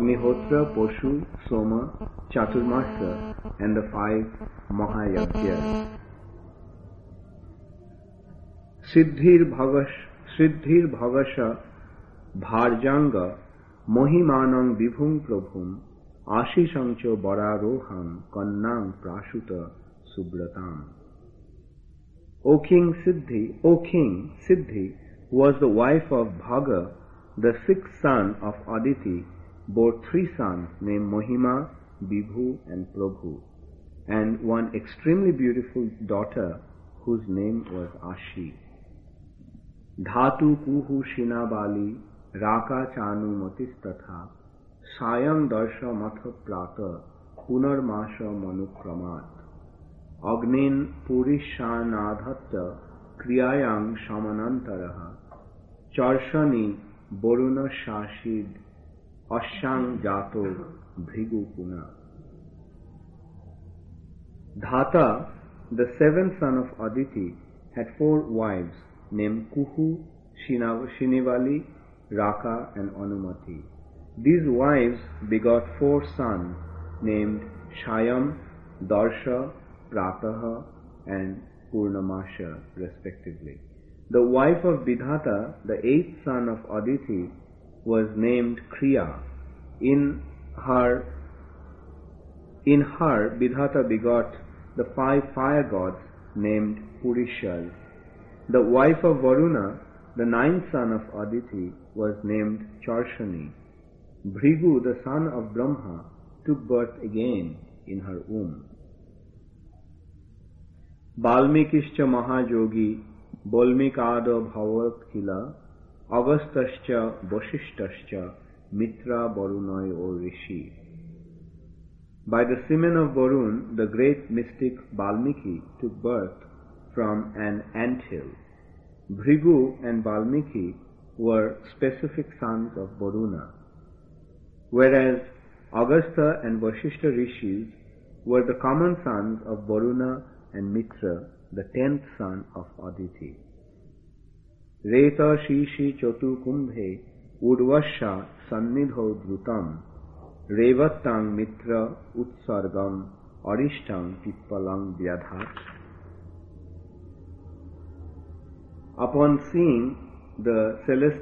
Agnihotra, Poshu, Soma, Chaturmasya, and the 5 Mahayajnas. Siddhir Bhagasha Bharjanga Mohimanang Vibhum Prabhum Ashisancho Bararoham Kannang Prashuta Subratam. O King, Siddhi was the wife of Bhaga, the 6th son of Aditi, bore 3 sons named Mohima, Vibhu and Prabhu, and one extremely beautiful daughter whose name was Ashi. Dhatu Kuhu Shinabali Raka Chanu Matistatha Sayam Darsha Matha Prata Punar Masha Manukramat Agnin Purishanadhatta Kriyayang Shamanantaraha Charshani Boruna Shashid Ashang Jato Bhrigu Puna. Dhata, the 7th son of Aditi, had 4 wives named Kuhu, Shinivali, Raka and Anumati. These wives begot 4 sons named Shayam, Darsha, Prataha and Purnamasha respectively. The wife of Vidhata, the 8th son of Aditi, was named Kriya. In her Vidhata begot the 5 fire gods named Purishas. The wife of Varuna, the 9th son of Aditi, was named Charshani. Bhrigu, the son of Brahma, took birth again in her womb. Balmikischa Mahajogi Bolmikada Bhavat Kila Agastascha Vashishtascha Mitra Varunai O Rishi. By the semen of Varun, the great mystic Balmiki took birth from an anthill. Bhrigu and Balmiki were specific sons of Varuna, whereas Agastha and Vashishta Rishis were the common sons of Varuna and Mitra, the 10th son of Aditi. Reta Shishi Chotu Kumbhe Urvasha Sannidho Dhrutam Revattang Mitra Utsargam Arishtam Pippalang Vyadhat. Upon seeing the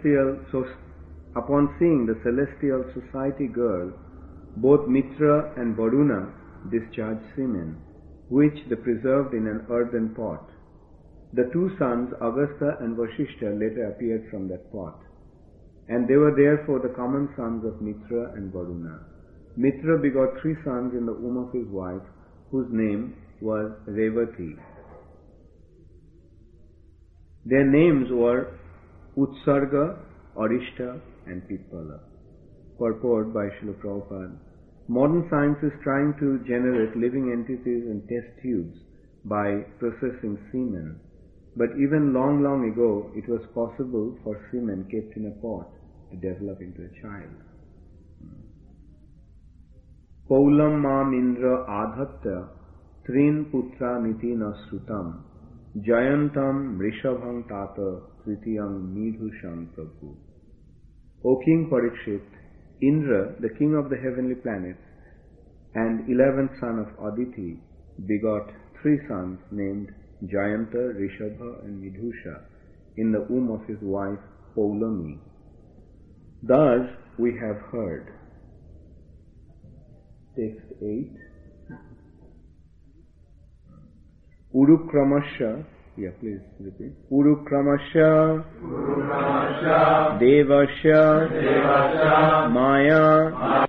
celestial society girl, both Mitra and Varuna discharged semen, which they preserved in an earthen pot. The 2 sons, Agastha and Vashishta, later appeared from that pot, and they were therefore the common sons of Mitra and Varuna. Mitra begot 3 sons in the womb of his wife, whose name was Revati. Their names were Utsarga, Arishta and Pippala. Purport by Srila Prabhupada. Modern science is trying to generate living entities in test tubes by processing semen. But even long ago, it was possible for semen kept in a pot to develop into a child. Paulam mam indra adhatta trin putra nitina srutam jayantam rishabham tata tritiyam nidhusham prabhu. O King Parikshit, Indra, the king of the heavenly planets, and 11th son of Aditi, begot 3 sons named Jayanta, Rishabha and Vidhusha in the womb of his wife Paulami. Thus we have heard. Text 8. Urukramasya, please repeat. Urukramasya Devasya Maya.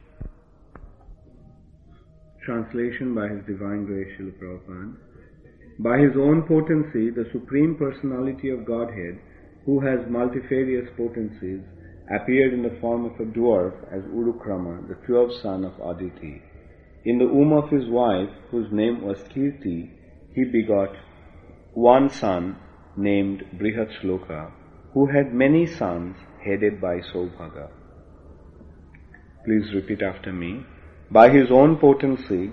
Translation by His Divine Grace Srila Prabhupada. By His own potency, the Supreme Personality of Godhead, who has multifarious potencies, appeared in the form of a dwarf as Urukrama, the 12th son of Aditi. In the womb of his wife, whose name was Kirti, he begot 1 son named Brihatshloka, who had many sons headed by Saubhaga. Please repeat after me. By His own potency,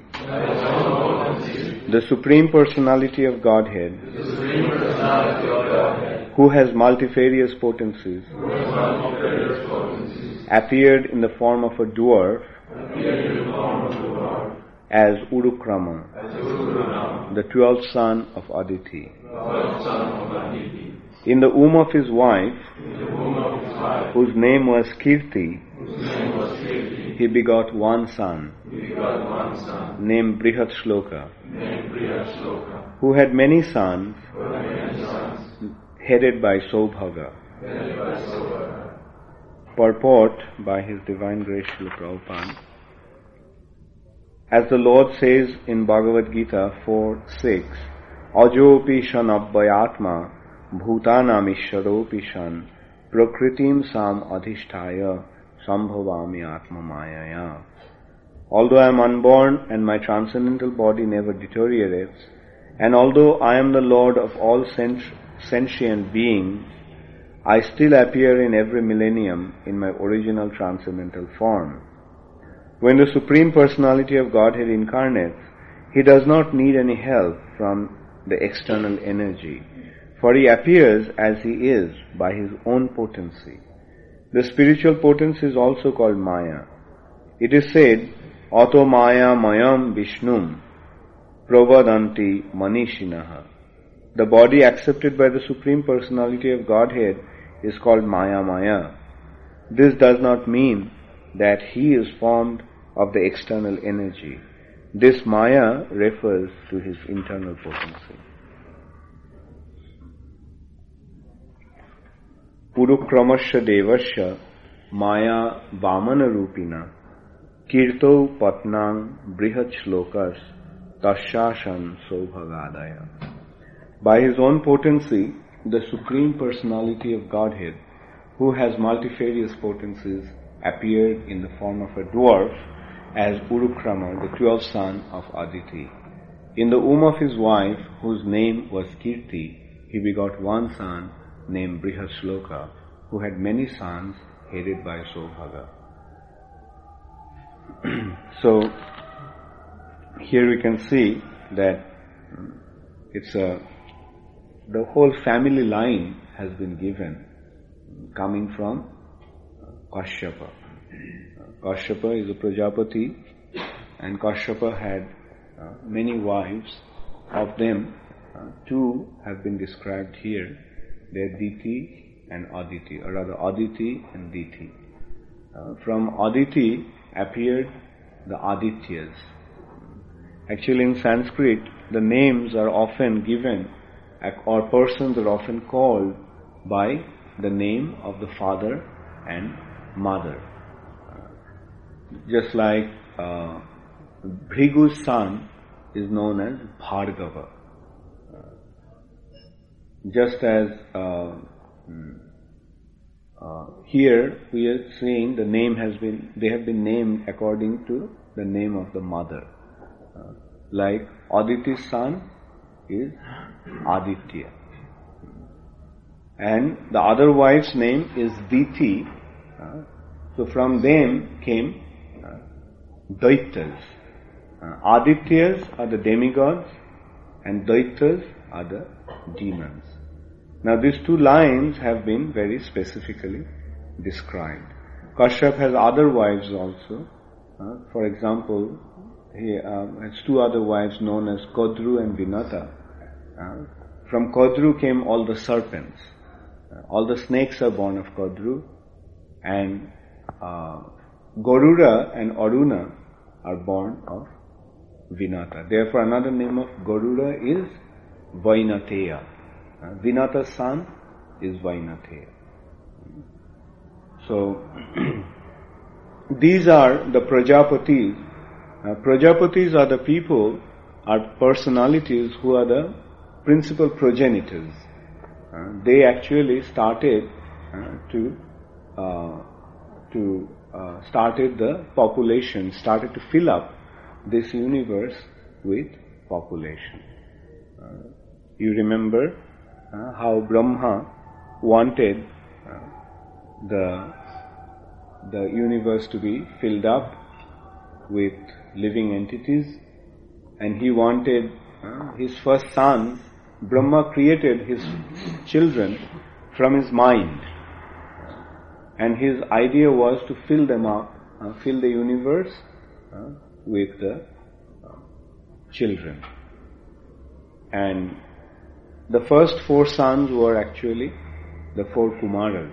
the Supreme Personality of Godhead, who has multifarious potencies, appeared in the form of a dwarf as Urukrama, the 12th son of Aditi. In the womb of his wife, whose name was Kirti, he begot one son, named Brihat Shloka, who had many sons, headed by Saubhaga. Purport by His Divine Grace Srila Prabhupada. As the Lord says in Bhagavad Gita 4:6, Ajopi shan abhayatma bhutanam ishwaropi shan prakritim sam adhisthaya sambhavami atma mayaya. Although I am unborn and my transcendental body never deteriorates, and although I am the Lord of all sentient beings, I still appear in every millennium in my original transcendental form. When the Supreme Personality of Godhead incarnates, He does not need any help from the external energy, for He appears as He is by His own potency. The spiritual potency is also called Maya. It is said, Ato Maya Mayam Vishnum Pravadanti Manishinaha. The body accepted by the Supreme Personality of Godhead is called Maya Maya. This does not mean that He is formed of the external energy. This Maya refers to His internal potency. Purukramasya devasya Maya Vamana Rupina Kirto Patnang Brihat Shlokas Tashashan Sobhagadaya. By His own potency, the Supreme Personality of Godhead, who has multifarious potencies, appeared in the form of a dwarf as Urukrama, the 12th son of Aditi. In the womb of his wife, whose name was Kirti, he begot one son named Brihashloka, who had many sons headed by Saubhaga. So, here we can see that the whole family line has been given, coming from Kashyapa. Kashyapa is a Prajapati, and Kashyapa had many wives. Of them, two have been described here. They are Diti and Aditi, or rather Aditi and Diti. From Aditi appeared the Adityas. Actually, in Sanskrit, the names are often given, or persons are often called by the name of the father and mother. Just like Bhrigu's son is known as Bhargava. Just as here we are seeing they have been named according to the name of the mother. Like Aditi's son is Aditya. And the other wife's name is Diti. So from them came Daityas. Adityas are the demigods and Daityas are the demons. Now these two lines have been very specifically described. Kashyap has other wives also. For example, he has two other wives known as Kodru and Vinata. From Kodru came all the serpents. All the snakes are born of Kodru, and Garuda and Aruna are born of Vinata. Therefore, another name of Garuda is Vainateya. Vinata's son is Vainateya. So, these are the Prajapatis. Prajapatis are the people, are personalities who are the principal progenitors. They actually started started the population, started to fill up this universe with population. You remember how Brahma wanted the universe to be filled up with living entities, and he wanted his first son Brahma created his children from his mind. And his idea was to fill them up, fill the universe with the children. And the first 4 sons were actually the 4 Kumaras.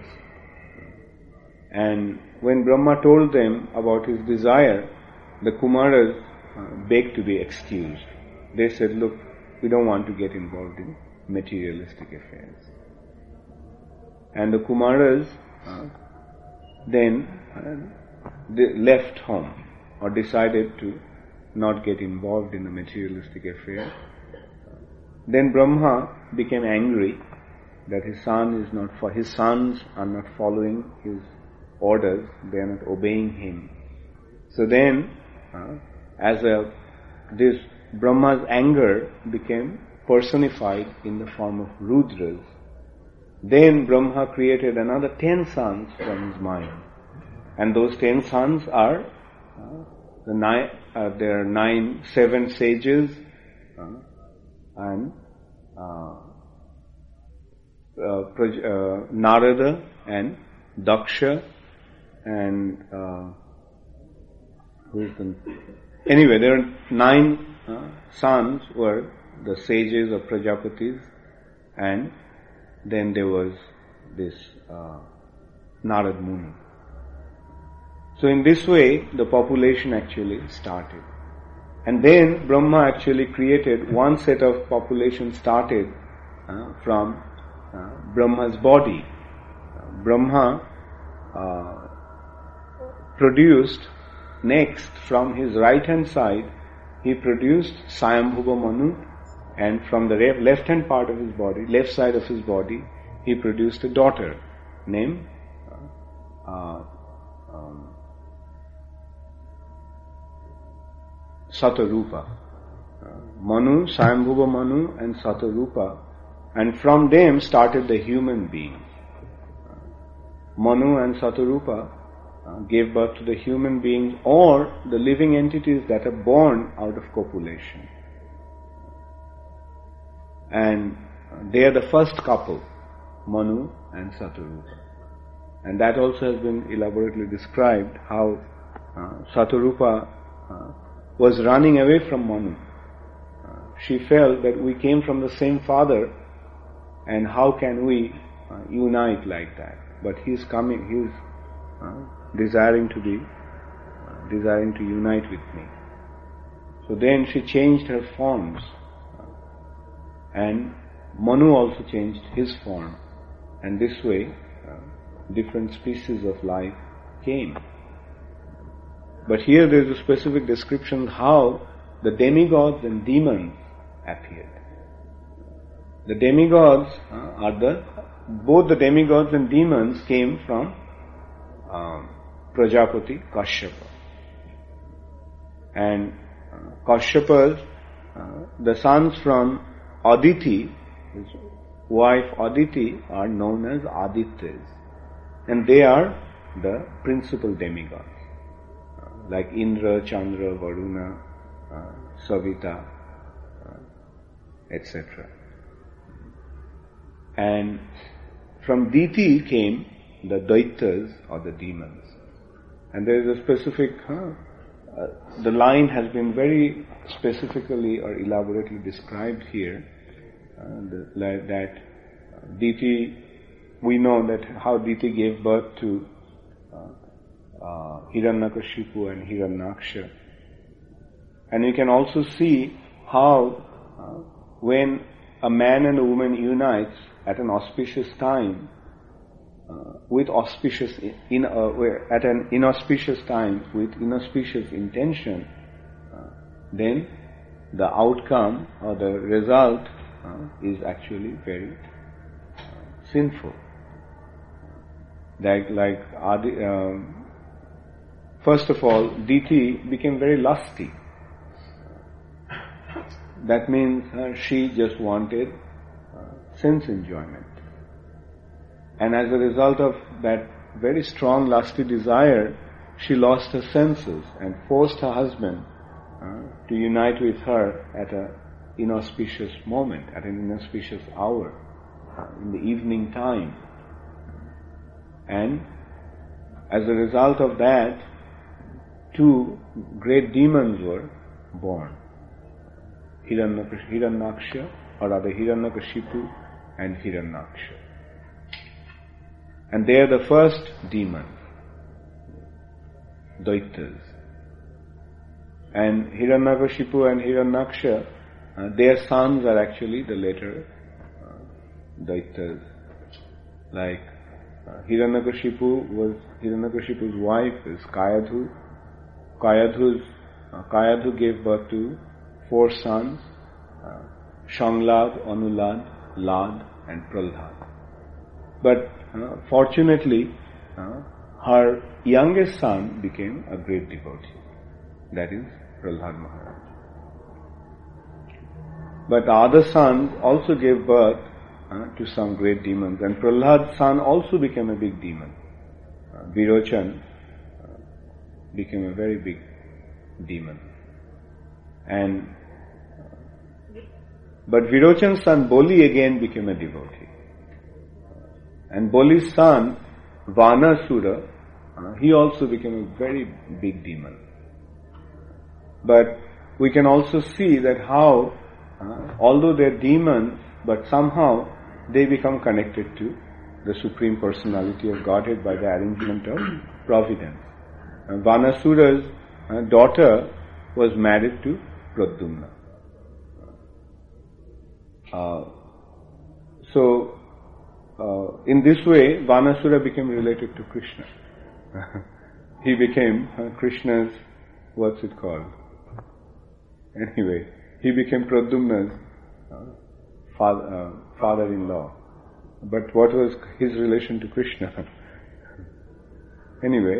And when Brahma told them about his desire, the Kumaras begged to be excused. They said, look, we don't want to get involved in materialistic affairs. And the Kumaras then they left home or decided to not get involved in the materialistic affair. Then Brahma became angry that his sons are not following his orders, they are not obeying him. So then, this Brahma's anger became personified in the form of Rudras. Then Brahma created another 10 sons from his mind. And those 10 sons are there are 7 sages and Narada and Daksha and anyway, there are 9 sons were the sages of Prajapatis, and then there was this Narad Muni. So in this way, the population actually started. And then Brahma actually created one set of population started from Brahma's body. Brahma produced next from his right hand side, he produced Swayambhuva Manu, and from the left hand part of his body, left side of his body, he produced a daughter named Satarupa. Manu, Swayambhuva Manu and Satarupa, and from them started the human beings. Manu and Satarupa gave birth to the human beings or the living entities that are born out of copulation. And they are the first couple, Manu and Satarupa. And that also has been elaborately described how Satarupa was running away from Manu. She felt that we came from the same father and how can we unite like that? But he's desiring to unite with me. So then she changed her forms, and Manu also changed his form, and this way different species of life came. But here there is a specific description how the demigods and demons appeared. The demigods both the demigods and demons came from Prajapati Kashyapa. And Kashyapa's, the sons from Aditi, his wife Aditi, are known as Adityas. And they are the principal demigods, like Indra, Chandra, Varuna, Savita, etc. And from Diti came the Daityas or the demons. And there is a specific, the line has been very specifically or elaborately described here, that Diti, we know that how Diti gave birth to Hiranyakashipu and Hiranyaksha. And you can also see how when a man and a woman unites at an auspicious time, at an inauspicious time with inauspicious intention, then the outcome or the result is actually very sinful. First of all, Diti became very lusty. That means she just wanted sense enjoyment. And as a result of that very strong lusty desire, she lost her senses and forced her husband to unite with her at a inauspicious moment, at an inauspicious hour, in the evening time. And as a result of that, two great demons were born. Hiranyaksha, or rather Hiranyakashipu and Hiranyaksha. And they are the first demons, Daityas. And Hiranyakashipu and Hiranyaksha, their sons are actually the later Daityas. Like Hiranyakashipu's wife is Kayadhu. Kayadhu gave birth to 4 sons, Shanglad, Anulad, Lad and Prahlad. But fortunately, her youngest son became a great devotee. That is Prahlad Maharaj. But the other sons also gave birth to some great demons, and Prahlad's son also became a big demon. Virochan became a very big demon. But Virochan's son Boli again became a devotee. And Boli's son Vanasura, he also became a very big demon. But we can also see that how, although they're demons, but somehow they become connected to the Supreme Personality of Godhead by the arrangement of providence. Vanasura's daughter was married to Pradyumna. In this way, Vanasura became related to Krishna. He became Krishna's, what's it called? Anyway, he became Pradyumna's father-in-law. But what was his relation to Krishna? Anyway,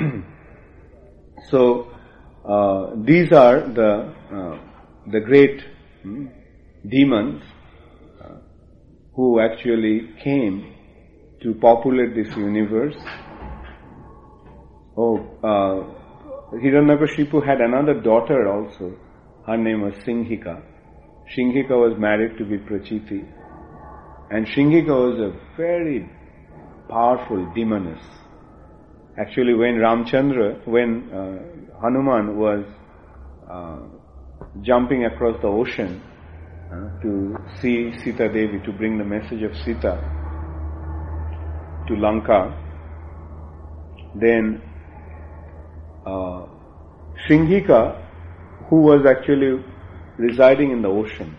so these are the great demons who actually came to populate this universe. Hiranyakashipu had another daughter also. Her name was Singhika. Singhika was married to Viprachiti. And Singhika was a very powerful demoness. Actually, when Hanuman was jumping across the ocean to see Sita Devi, to bring the message of Sita to Lanka, then Singhika, who was actually residing in the ocean,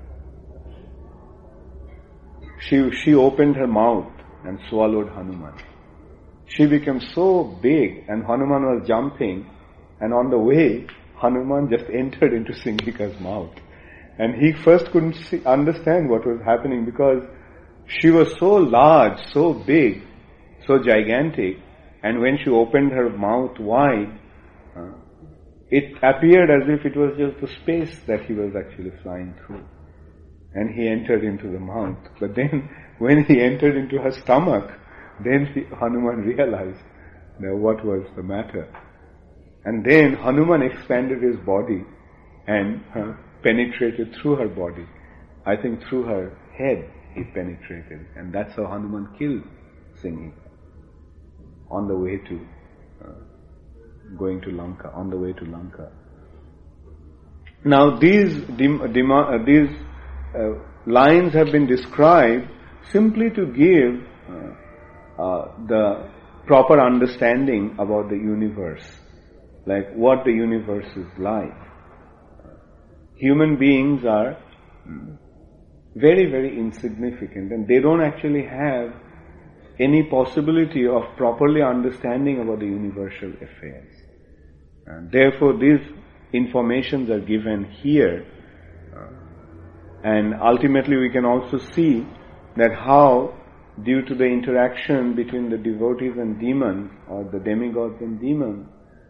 she opened her mouth and swallowed Hanuman. She became so big, and Hanuman was jumping, and on the way, Hanuman just entered into Singhika's mouth. And he first couldn't understand what was happening, because she was so large, so big, so gigantic, and when she opened her mouth wide, it appeared as if it was just the space that he was actually flying through. And he entered into the mouth. But then, when he entered into her stomach, then Hanuman realized that what was the matter. And then Hanuman expanded his body and penetrated through her body. I think through her head he penetrated. And that's how Hanuman killed Singhika on the way to on the way to Lanka. Now these lines have been described simply to give the proper understanding about the universe, like what the universe is like. Human beings are very, very insignificant, and they don't actually have any possibility of properly understanding about the universal affairs. And therefore, these informations are given here, and ultimately we can also see that how, due to the interaction between the devotees and demons, or the demigods and demons,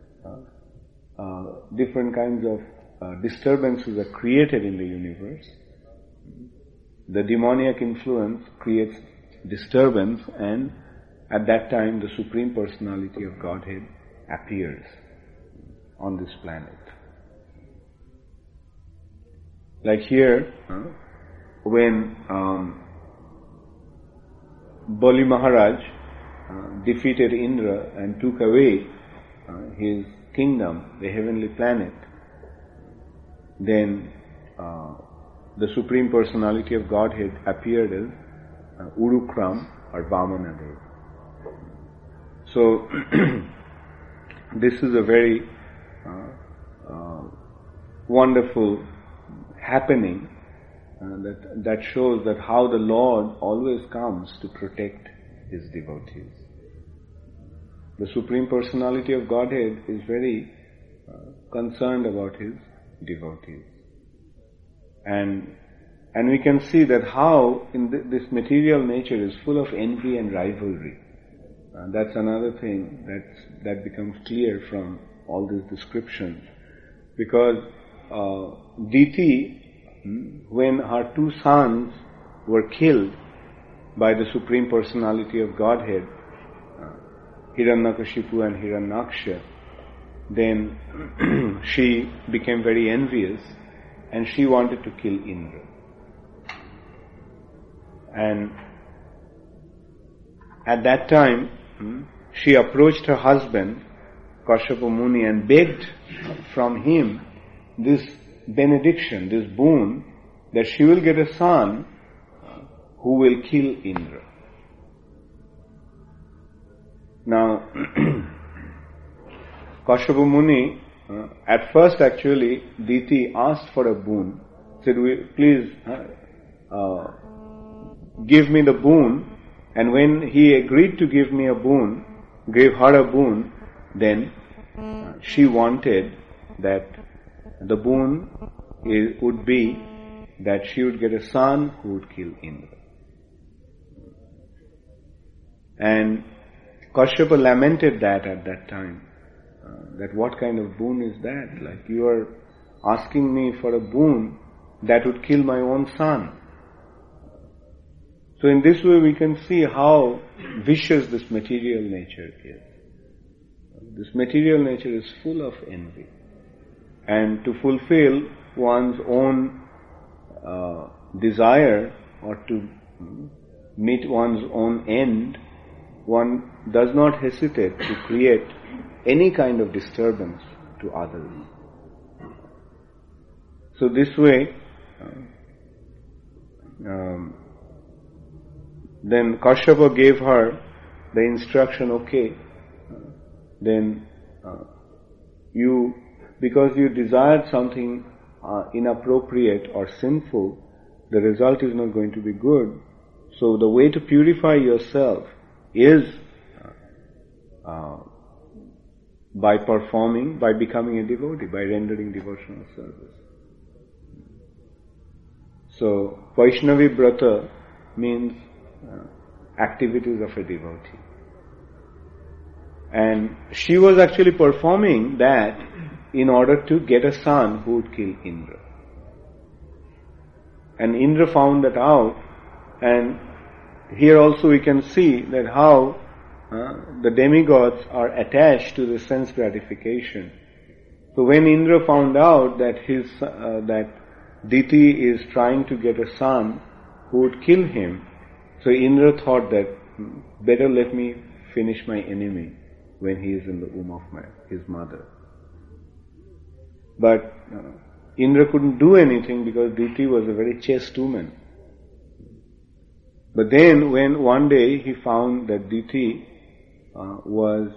different kinds of disturbances are created in the universe. The demoniac influence creates disturbance, and at that time the Supreme Personality of Godhead appears on this planet. Like here, when Bali Maharaj defeated Indra and took away his kingdom, the heavenly planet, then the Supreme Personality of Godhead appeared as Urukram or Vamanadev. So, this is a very wonderful happening that shows that how the Lord always comes to protect His devotees. The Supreme Personality of Godhead is very concerned about His devotees. And we can see that how in this material nature is full of envy and rivalry. That's another thing that becomes clear from all these descriptions. Because Diti, when her two sons were killed by the Supreme Personality of Godhead, Hiranyakashipu and Hiranyaksha, then she became very envious and she wanted to kill Indra. And at that time, she approached her husband, Kashyapa Muni, and begged from him this benediction, this boon, that she will get a son who will kill Indra. Now, Kashyapa Muni, at first actually, Diti asked for a boon, said, please give me the boon, and when he agreed to give me a boon, gave her a boon, then she wanted that the boon would be that she would get a son who would kill Indra. And Kashyapa lamented that at that time, that what kind of boon is that? Like, you are asking me for a boon that would kill my own son. So in this way we can see how vicious this material nature is. This material nature is full of envy. And to fulfill one's own desire or to meet one's own end, one does not hesitate to create any kind of disturbance to others. So this way, then Kashyapa gave her the instruction, okay, then because you desired something inappropriate or sinful, the result is not going to be good. So the way to purify yourself is by becoming a devotee, by rendering devotional service. So Vaishnavi Brata means activities of a devotee. And she was actually performing that in order to get a son who would kill Indra. And Indra found that out, and here also we can see that how the demigods are attached to the sense gratification. So when Indra found out that that Diti is trying to get a son who would kill him, so Indra thought that better let me finish my enemy when he is in the womb of his mother. But Indra couldn't do anything because Diti was a very chaste woman. But then when one day he found that Diti was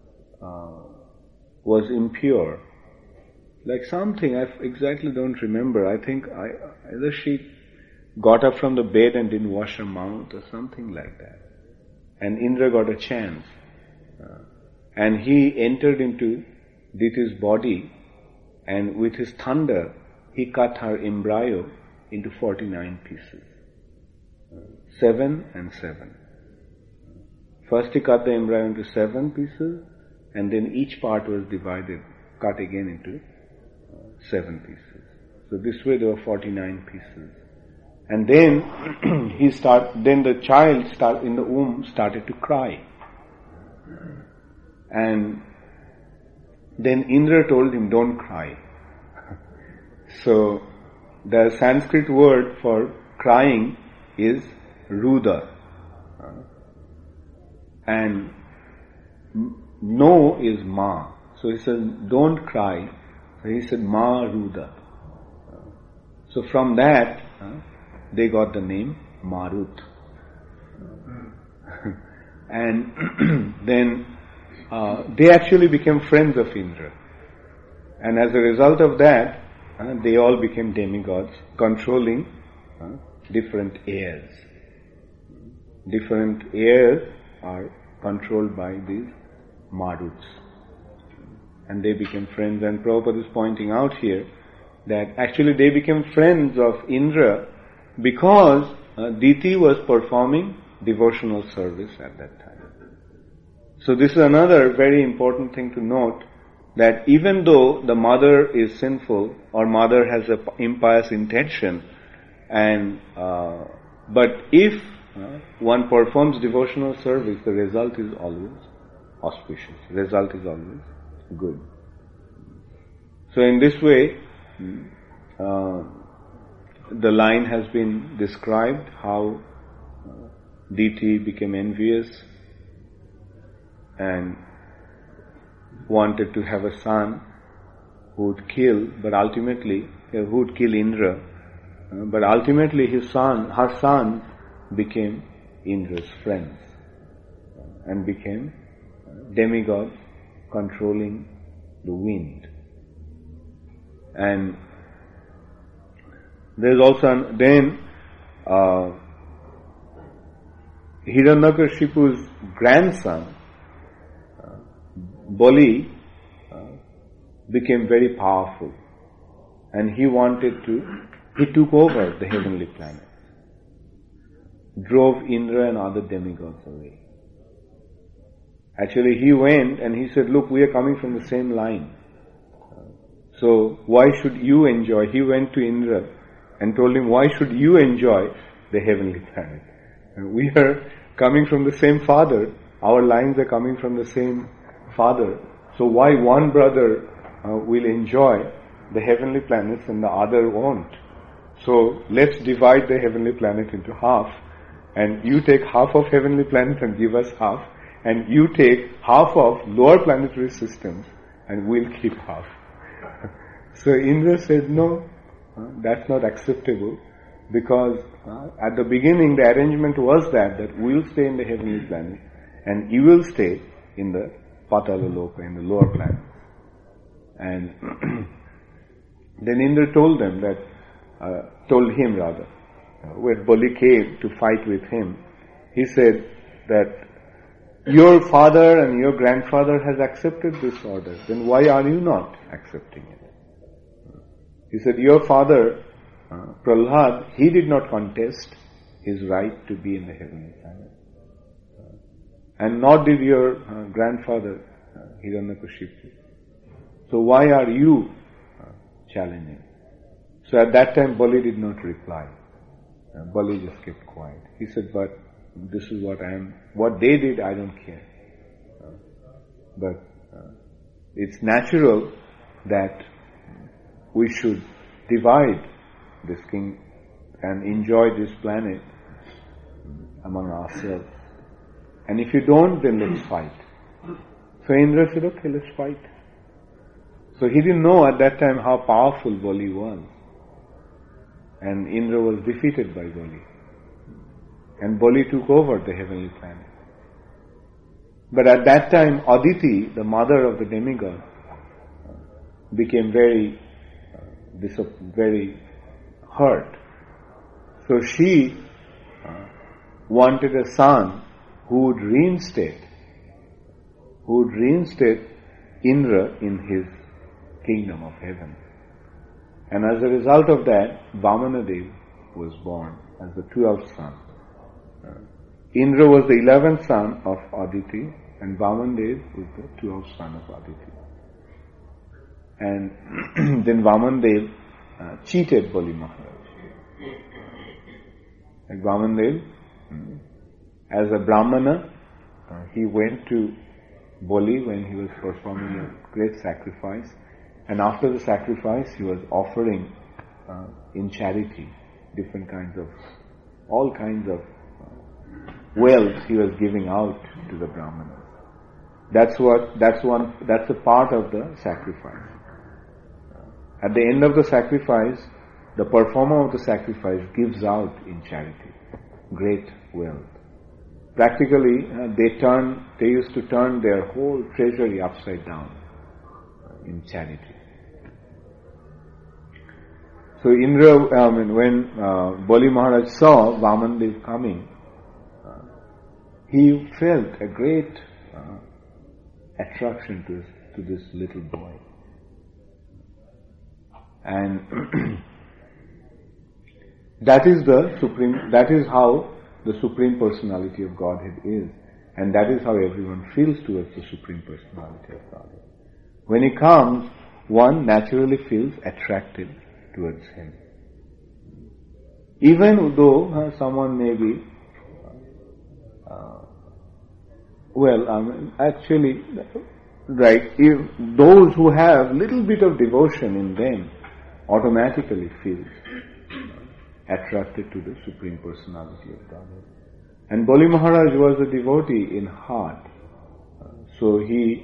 impure, like something, I exactly don't remember. I think either she got up from the bed and didn't wash her mouth or something like that. And Indra got a chance. And he entered into Diti's body, and with his thunder, he cut her embryo into 49 pieces. 7 and 7. First he cut the embryo into 7 pieces, and then each part was cut again into 7 pieces. So this way there were 49 pieces. And then then the child in the womb started to cry. And then Indra told him, don't cry. So the Sanskrit word for crying is ruda. And no is ma. So he said, don't cry. So he said, ma ruda. So from that, they got the name Marut. And then they actually became friends of Indra. And as a result of that, they all became demigods, controlling different airs. Different airs are controlled by these Maruts. And they became friends. And Prabhupada is pointing out here that actually they became friends of Indra because Diti was performing devotional service at that time. So this is another very important thing to note, that even though the mother is sinful or mother has an impious intention, and but if one performs devotional service, the result is always auspicious. The result is always good. So in this way, the line has been described how Diti became envious and wanted to have a son who would kill, but ultimately, who would kill Indra, but ultimately her son became Indra's friends and became demigods controlling the wind. And there's also Hiranyakashipu's grandson Bali became very powerful, and he took over the heavenly planets, drove Indra and other demigods away. Actually, he went and he said, look, we are coming from the same line. So why should you enjoy? He went to Indra and told him, why should you enjoy the heavenly planet? We are coming from the same father. Our lines are coming from the same father. So why one brother will enjoy the heavenly planets and the other won't? So let's divide the heavenly planet into half, and you take half of heavenly planet and give us half, and you take half of lower planetary systems and we'll keep half. So Indra said, no, that's not acceptable, because at the beginning the arrangement was that we'll stay in the heavenly planet and you will stay in the Patala Loka, in the lower planets. And then Indra told him, when Bali came to fight with him, he said that your father and your grandfather has accepted this order, then why are you not accepting it? He said, your father, Prahlad, he did not contest his right to be in the heavenly planet. And nor did your grandfather, Hiranyakashipu. So why are you challenging? So at that time, Bali did not reply. Bali just kept quiet. He said, but this is what I am. What they did, I don't care. But it's natural that we should divide this king and enjoy this planet among ourselves. And if you don't, then let's fight. So Indra said, okay, let's fight. So he didn't know at that time how powerful Bali was. And Indra was defeated by Bali. And Bali took over the heavenly planet. But at that time, Aditi, the mother of the demigod, became very hurt. So she wanted a son who would reinstate Indra in his kingdom of heaven. And as a result of that, Vamanadev was born as the 12th son. Indra was the 11th son of Aditi, and Vamanadev was the 12th son of Aditi. And then Vamanadev cheated Bali Maharaj. And Vamanadev, as a Brahmana, he went to Bali when he was performing a great sacrifice, and after the sacrifice he was offering in charity, different kinds of, all kinds of wealth he was giving out to the Brahmanas. That's a part of the sacrifice. At the end of the sacrifice, the performer of the sacrifice gives out in charity great wealth. Practically, they used to turn their whole treasury upside down in charity. So when Bali Maharaj saw Vamandev coming, he felt a great attraction to this little boy. And that is how the Supreme Personality of Godhead is. And that is how everyone feels towards the Supreme Personality of Godhead. When he comes, one naturally feels attracted towards him. Even though someone may be, if those who have little bit of devotion in them automatically feel attracted to the Supreme Personality of Godhead. And Bali Maharaj was a devotee in heart, so he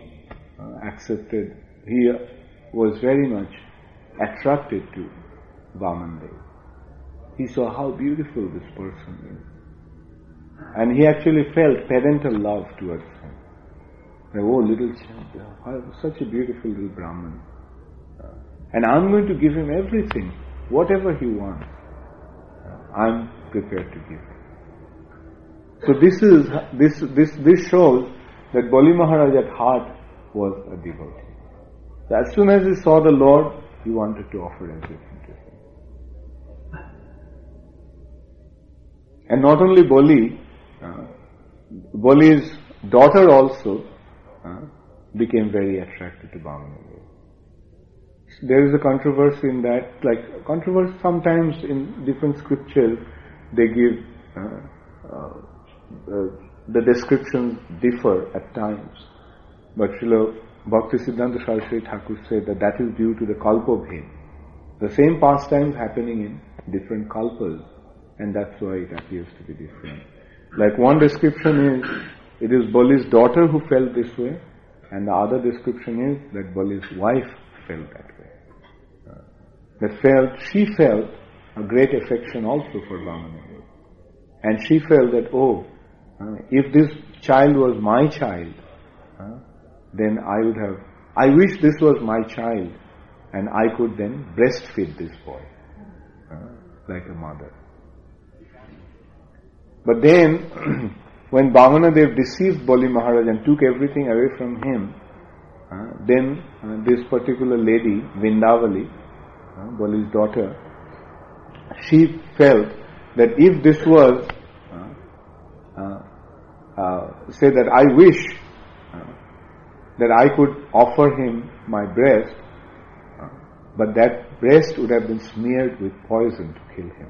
was very much attracted to Vamandev. He saw how beautiful this person is. And he actually felt parental love towards him. Like, oh, little child, such a beautiful little Brahman. And I'm going to give him everything, whatever he wants. I'm prepared to give him. So this shows that Bali Maharaj at heart was a devotee. So as soon as he saw the Lord, he wanted to offer everything to him. And not only Bali, Bali's daughter also became very attracted to Vamandev. There is a controversy in that, controversy sometimes in different scriptures, they give, the descriptions differ at times. But Srila Bhaktisiddhanta Saraswati Thakur said that is due to the kalpabhed. The same pastimes happening in different kalpas, and that's why it appears to be different. Like one description is, it is Bali's daughter who felt this way, and the other description is that Bali's wife felt that way. She felt a great affection also for Vamandev. And she felt that, if this child was my child, then I wish this was my child, and I could then breastfeed this boy, like a mother. But then, when Vamanadev deceived Bali Maharaj and took everything away from him, then this particular lady, Vindavali, Bali's daughter, she felt that if this was, say that I wish that I could offer him my breast, but that breast would have been smeared with poison to kill him.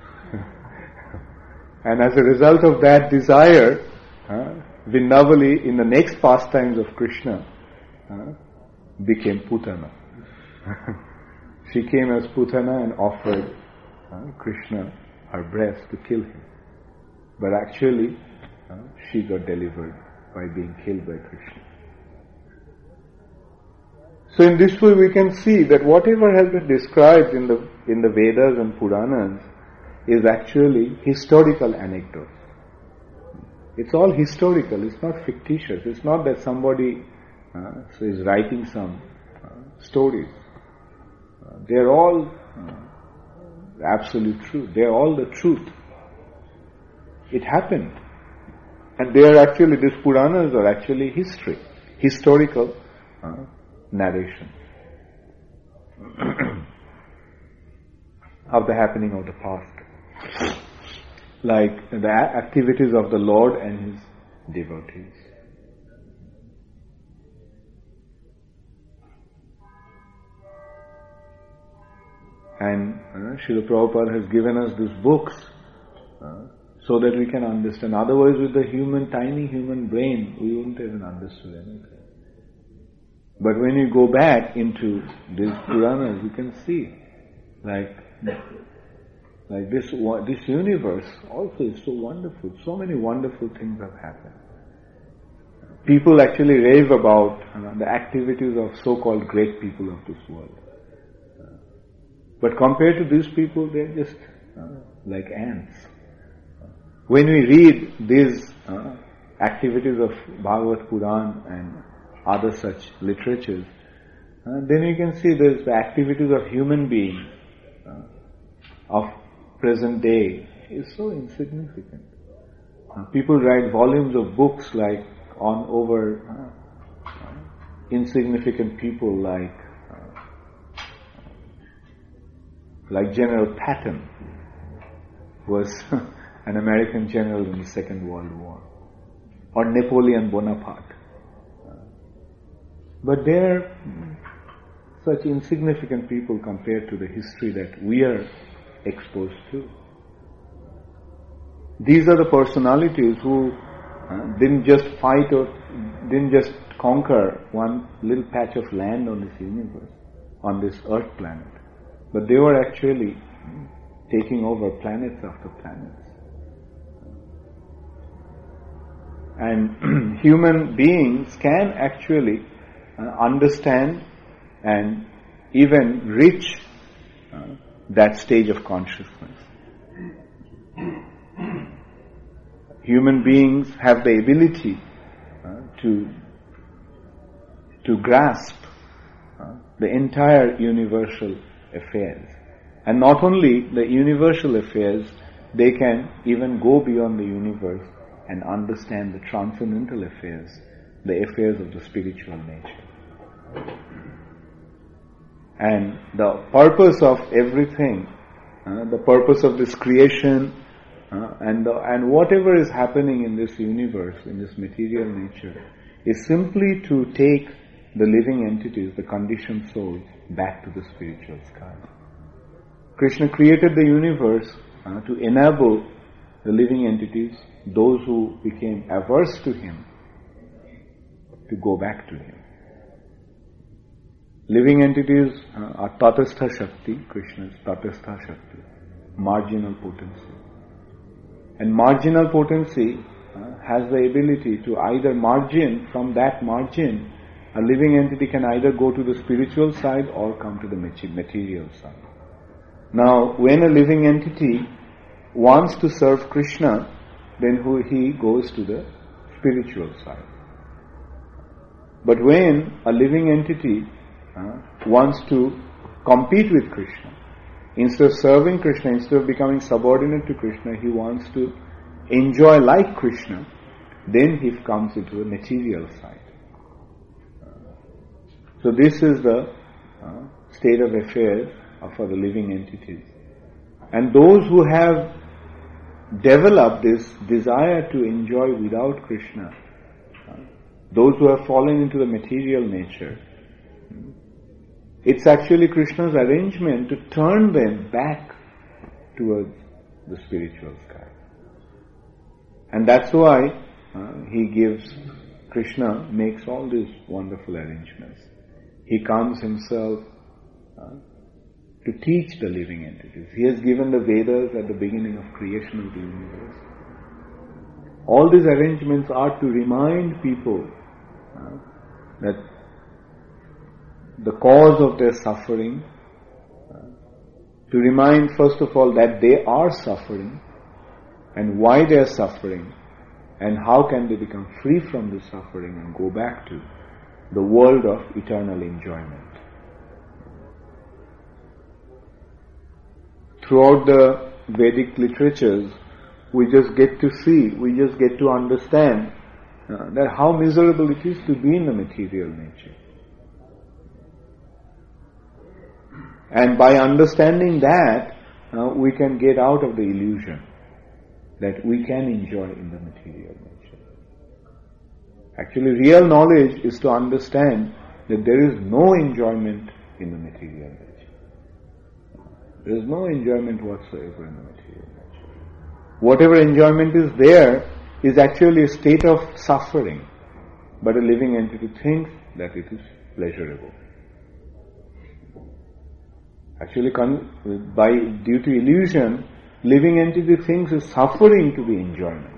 And as a result of that desire, Vindavali, in the next pastimes of Krishna, became Putana. She came as Putana and offered Krishna her breast to kill him. But actually, she got delivered by being killed by Krishna. So in this way we can see that whatever has been described in the Vedas and Puranas is actually historical anecdotes. It's all historical, it's not fictitious. It's not that somebody is writing some stories. They're all absolute truth. They're all the truth. It happened. And they are actually, these Puranas are actually history, historical narration of the happening of the past. Like the activities of the Lord and His devotees. And Srila Prabhupada has given us these books so that we can understand. Otherwise, with the tiny human brain, we wouldn't even understood anything. But when you go back into these Puranas, you can see Like this universe also is so wonderful. So many wonderful things have happened. People actually rave about the activities of so-called great people of this world. But compared to these people, they're just like ants. When we read these activities of Bhagavad Puran and other such literatures, then you can see there's the activities of human beings of present day is so insignificant. People write volumes of books over insignificant people like General Patton was an American general in the Second World War, or Napoleon Bonaparte. But they're such insignificant people compared to the history that we are exposed to. These are the personalities who didn't just fight or didn't just conquer one little patch of land on this universe, on this earth planet, but they were actually taking over planets after planets. And human beings can actually understand and even reach that stage of consciousness. Human beings have the ability to grasp the entire universal affairs. And not only the universal affairs, they can even go beyond the universe and understand the transcendental affairs, the affairs of the spiritual nature. And the purpose of everything, the purpose of this creation, and whatever is happening in this universe, in this material nature, is simply to take the living entities, the conditioned souls, back to the spiritual sky. Krishna created the universe to enable the living entities, those who became averse to him, to go back to him. Living entities are Tatastha Shakti, Krishna's Tatastha Shakti, marginal potency. And marginal potency has the ability to either margin, from that margin, a living entity can either go to the spiritual side or come to the material side. Now, when a living entity wants to serve Krishna, then he goes to the spiritual side. But when a living entity wants to compete with Krishna, instead of serving Krishna, instead of becoming subordinate to Krishna, he wants to enjoy like Krishna, then he comes into the material side. So this is the state of affairs for the living entities. And those who have developed this desire to enjoy without Krishna, those who have fallen into the material nature, it's actually Krishna's arrangement to turn them back towards the spiritual sky. And that's why Krishna makes all these wonderful arrangements. He comes himself to teach the living entities. He has given the Vedas at the beginning of creation of the universe. All these arrangements are to remind people that the cause of their suffering, to remind first of all that they are suffering and why they are suffering and how can they become free from this suffering and go back to the world of eternal enjoyment. Throughout the Vedic literatures, we just get to understand that how miserable it is to be in the material nature. And by understanding that, we can get out of the illusion that we can enjoy in the material nature. Actually, real knowledge is to understand that there is no enjoyment in the material nature. There is no enjoyment whatsoever in the material nature. Whatever enjoyment is there is actually a state of suffering, but a living entity thinks that it is pleasurable. Actually, due to illusion, living entity thinks is suffering to be enjoyment.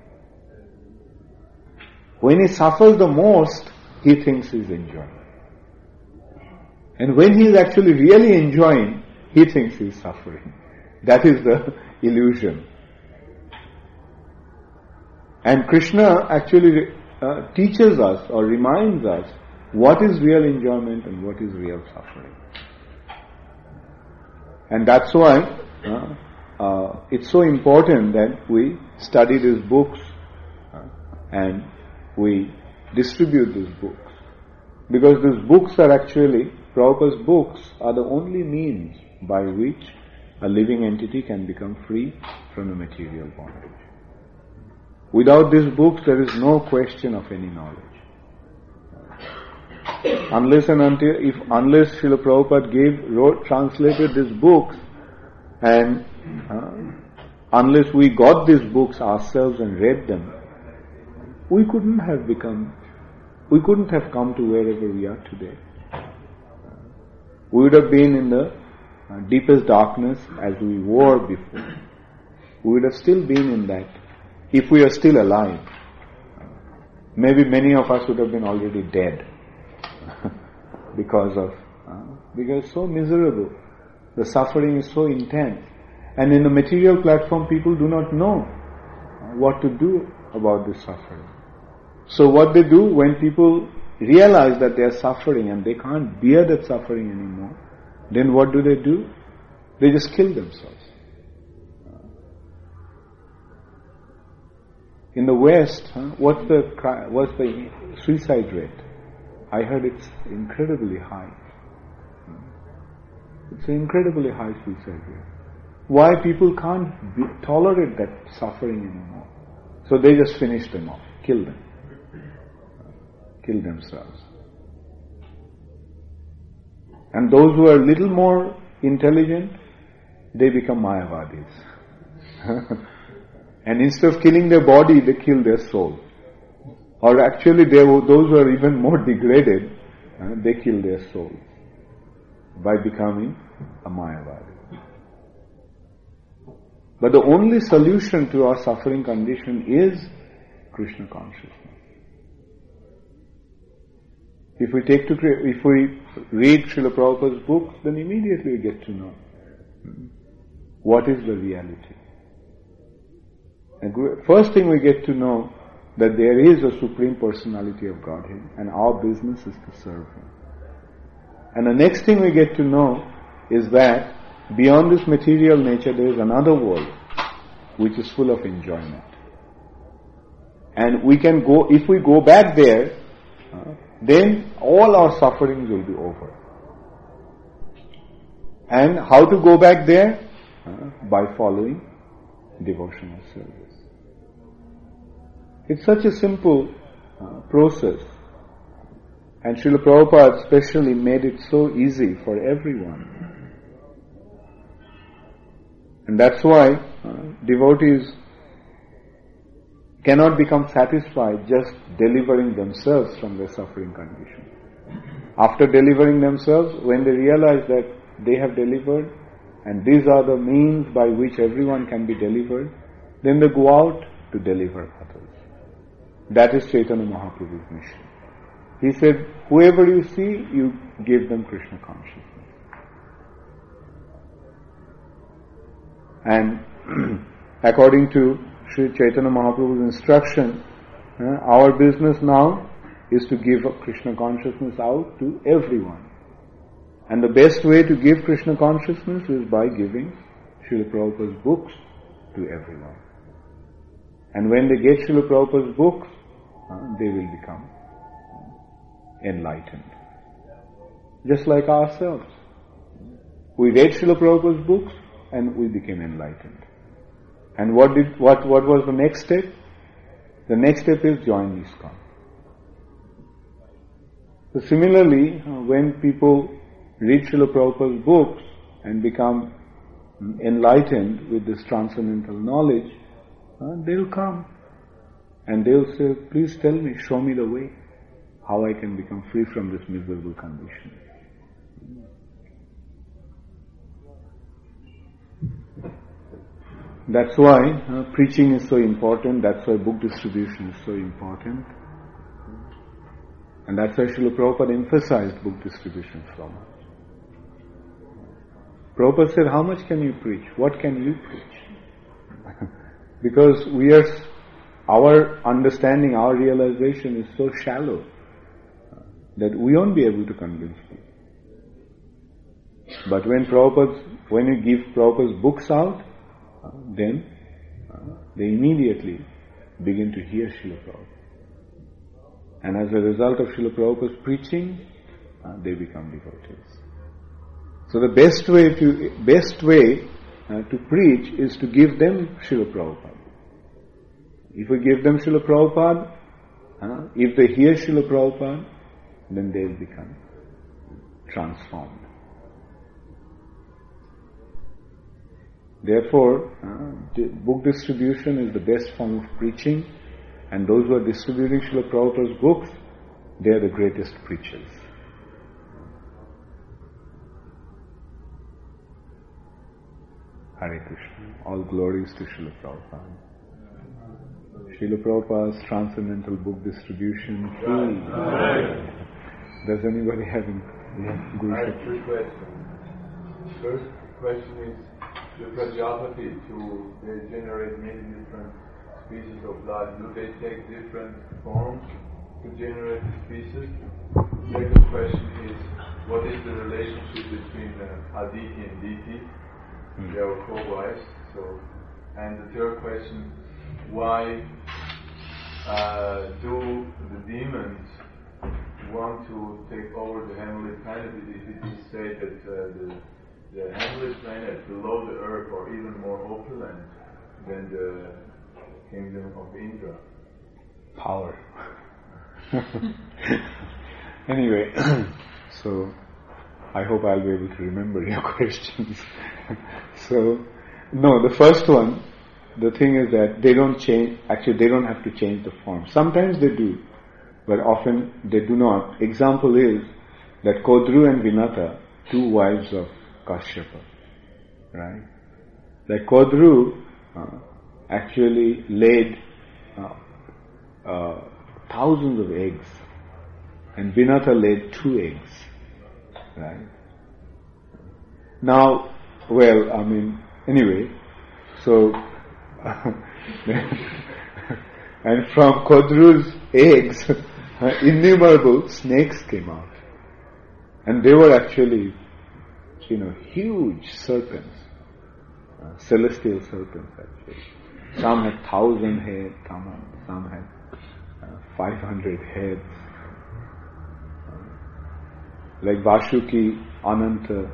When he suffers the most, he thinks he is enjoying. And when he is actually really enjoying, he thinks he is suffering. That is the illusion. And Krishna actually teaches us or reminds us what is real enjoyment and what is real suffering. And that's why it's so important that we study these books and we distribute these books. Because these books are actually, Prabhupada's books are the only means by which a living entity can become free from the material bondage. Without these books, there is no question of any knowledge. Unless Srila Prabhupada translated these books, and unless we got these books ourselves and read them, we couldn't have come to wherever we are today. We would have been in the deepest darkness as we were before. We would have still been in that if we are still alive. Maybe many of us would have been already dead because it's so miserable. The suffering is so intense. And in the material platform, people do not know what to do about this suffering. So what they do when people realize that they are suffering and they can't bear that suffering anymore, then what do? They just kill themselves. In the West, what's the suicide rate? I heard it's incredibly high. It's an incredibly high suicide rate. Why? People can't tolerate that suffering anymore. So they just finish them off, kill themselves. And those who are a little more intelligent, they become Mayavadis. And instead of killing their body, they kill their soul. Or actually, those who are even more degraded, they kill their soul by becoming a Mayavadi. But the only solution to our suffering condition is Krishna consciousness. If we read Srila Prabhupada's books, then immediately we get to know what is the reality. And first thing we get to know that there is a Supreme Personality of Godhead and our business is to serve Him. And the next thing we get to know is that beyond this material nature there is another world which is full of enjoyment. And we can go, if we go back there, then all our sufferings will be over. And how to go back there? By following devotional service. It's such a simple process. And Srila Prabhupada especially made it so easy for everyone. And that's why devotees cannot become satisfied just delivering themselves from their suffering condition. After delivering themselves, when they realize that they have delivered and these are the means by which everyone can be delivered, then they go out to deliver others. That is Chaitanya Mahaprabhu's mission. He said, whoever you see, you give them Krishna consciousness. And according to Sri Chaitanya Mahaprabhu's instruction, our business now is to give Krishna consciousness out to everyone. And the best way to give Krishna consciousness is by giving Srila Prabhupada's books to everyone. And when they get Srila Prabhupada's books, they will become enlightened. Just like ourselves. We read Srila Prabhupada's books and we became enlightened. And what was the next step? The next step is join ISKCON. So similarly, when people read Srila Prabhupada's books and become enlightened with this transcendental knowledge, they'll come and they'll say, please tell me, show me the way, how I can become free from this miserable condition. That's why preaching is so important, that's why book distribution is so important. And that's why Srila Prabhupada emphasized book distribution so much. Prabhupada said, how much can you preach? What can you preach? Because our understanding, our realization is so shallow that we won't be able to convince people. But when you give Prabhupada's books out, then they immediately begin to hear Srila Prabhupada. And as a result of Srila Prabhupada's preaching, they become devotees. So the best way to preach is to give them Srila Prabhupada. If we give them Srila Prabhupada, if they hear Srila Prabhupada, then they will become transformed. Therefore, book distribution is the best form of preaching, and those who are distributing Srila Prabhupada's books, they are the greatest preachers. Hare Krishna. All glories to Srila Prabhupada. Srila Prabhupada's transcendental book distribution. Does anybody have any? I have three questions. First question is, the Prajapati, they generate many different species of blood. Do they take different forms to generate the species? Second question is, what is the relationship between Aditi and Diti? They are co-wives. And the third question, why do the demons want to take over the heavenly planet? It is said that the heavenly planet below the earth are even more opulent than the kingdom of Indra. Power. Anyway, so I hope I'll be able to remember your questions. No, the first one, the thing is that they don't change, actually they don't have to change the form. Sometimes they do, but often they do not. Example is that Kodru and Vinata, two wives of Kashyapa, right? Like Kodru actually laid thousands of eggs, and Vinata laid 2 eggs, right? Now, anyway, so and from Kodru's eggs, innumerable snakes came out, and they were actually, huge serpents, celestial serpents actually. Some had 1,000 heads, some had 500 heads. Like Vashuki, Ananta,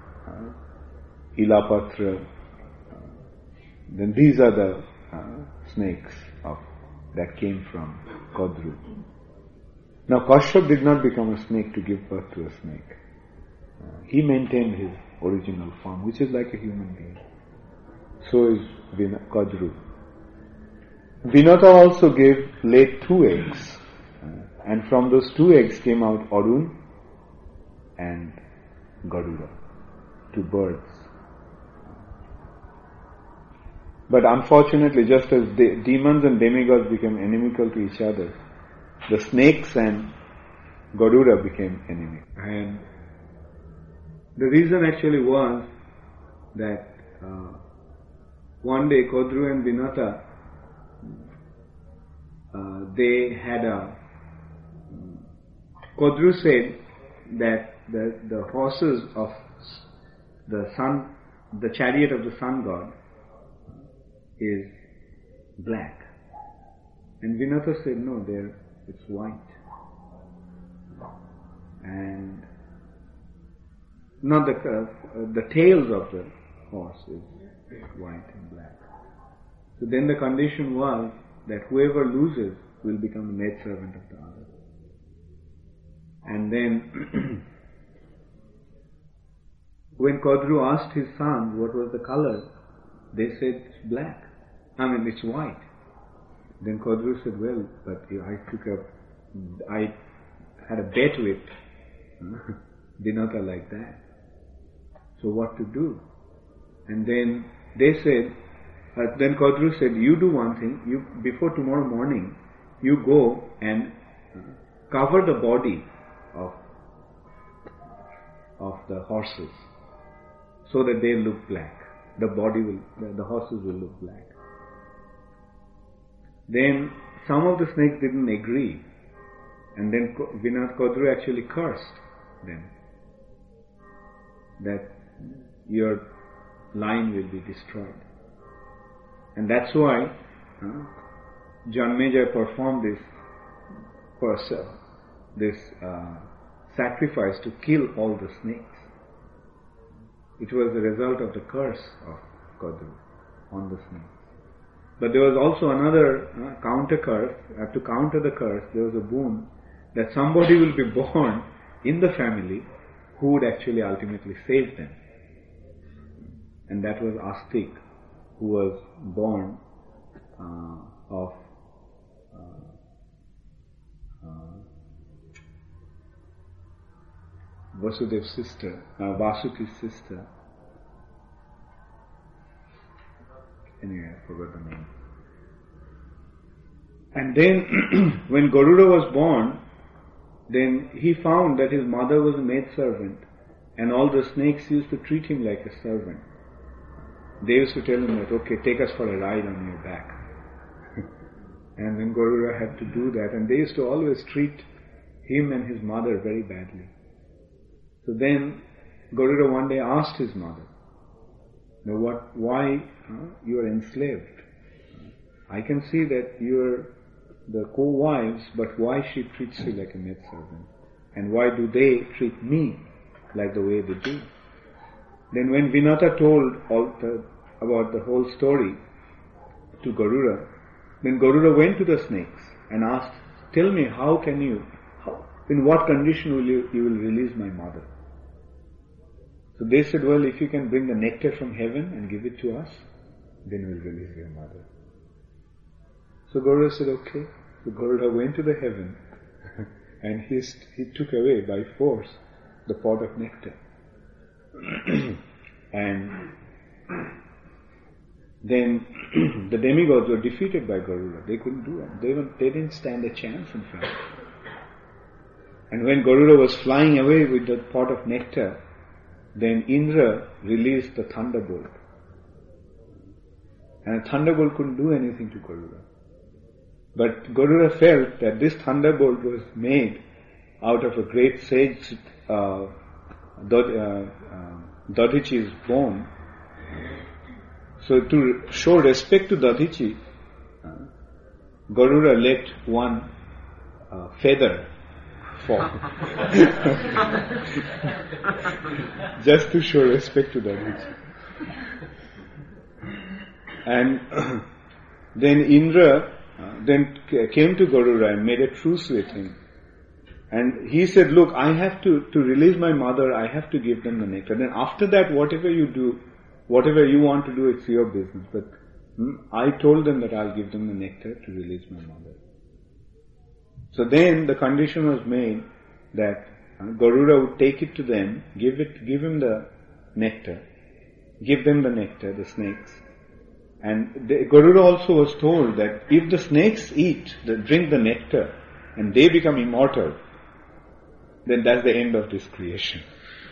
Ilapatra. Then these are the snakes that came from Kodru. Now Kashyap did not become a snake to give birth to a snake. He maintained his original form, which is like a human being. So is Kodru. Vinata also laid 2 eggs, and from those 2 eggs came out Arun and Garuda, 2 birds. But unfortunately, just as demons and demigods became inimical to each other, the snakes and Garuda became enemy. And the reason actually was that one day Kodru and Vinata, Kodru said that the horses of the sun, the chariot of the sun god, is black. And Vinata said, no, it's white. And not the tails of the horse is white and black. So then the condition was that whoever loses will become the maidservant of the other. And then when Kodru asked his sons what was the color, they said it's black. It's white. Then Kodru said, well, but I had a bet with Vinata like that. So what to do? And then they said, Then Kadru said, you do one thing, before tomorrow morning, you go and cover the body of the horses so that they look black. The horses will look black. Then some of the snakes didn't agree, and then Vinod Kadru actually cursed them that your line will be destroyed. And that's why Janmeja performed this sacrifice to kill all the snakes. It was the result of the curse of Kadru on the snakes. But there was also another counter curse. To counter the curse, there was a boon that somebody will be born in the family who would actually ultimately save them. And that was Astik, who was born of Vasudev's sister, Vasuti's sister. Anyway, I forgot the name. And then, when Garuda was born, then he found that his mother was a maidservant, and all the snakes used to treat him like a servant. They used to tell him that, okay, take us for a ride on your back. And then Garuda had to do that, and they used to always treat him and his mother very badly. So then Garuda one day asked his mother, why you are enslaved? I can see that you are the co-wives, but why she treats you like a maidservant? And why do they treat me like the way they do? Then when Vinata told about the whole story to Garuda, then Garuda went to the snakes and asked, tell me, in what condition you will release my mother? So they said, well, if you can bring the nectar from heaven and give it to us, then we'll release your mother. So Garuda said, okay. So Garuda went to the heaven and he took away by force the pot of nectar. And then the demigods were defeated by Garuda. They couldn't do it. They didn't stand a chance, in fact. And when Garuda was flying away with the pot of nectar, then Indra released the thunderbolt. And a thunderbolt couldn't do anything to Garuda. But Garuda felt that this thunderbolt was made out of a great sage, Dadichi's bone. So to show respect to Dadichi, Garuda let one feather fall. Just to show respect to Dadichi. And then Indra then came to Garuda and made a truce with him. And he said, look, I have to release my mother, I have to give them the nectar. Then after that, whatever you do, whatever you want to do, it's your business. But I told them that I'll give them the nectar to release my mother. So then the condition was made that Garuda would take it to them, give him the nectar, give them the nectar, the snakes. And Garuda also was told that if the snakes drink the nectar, and they become immortal, then that's the end of this creation.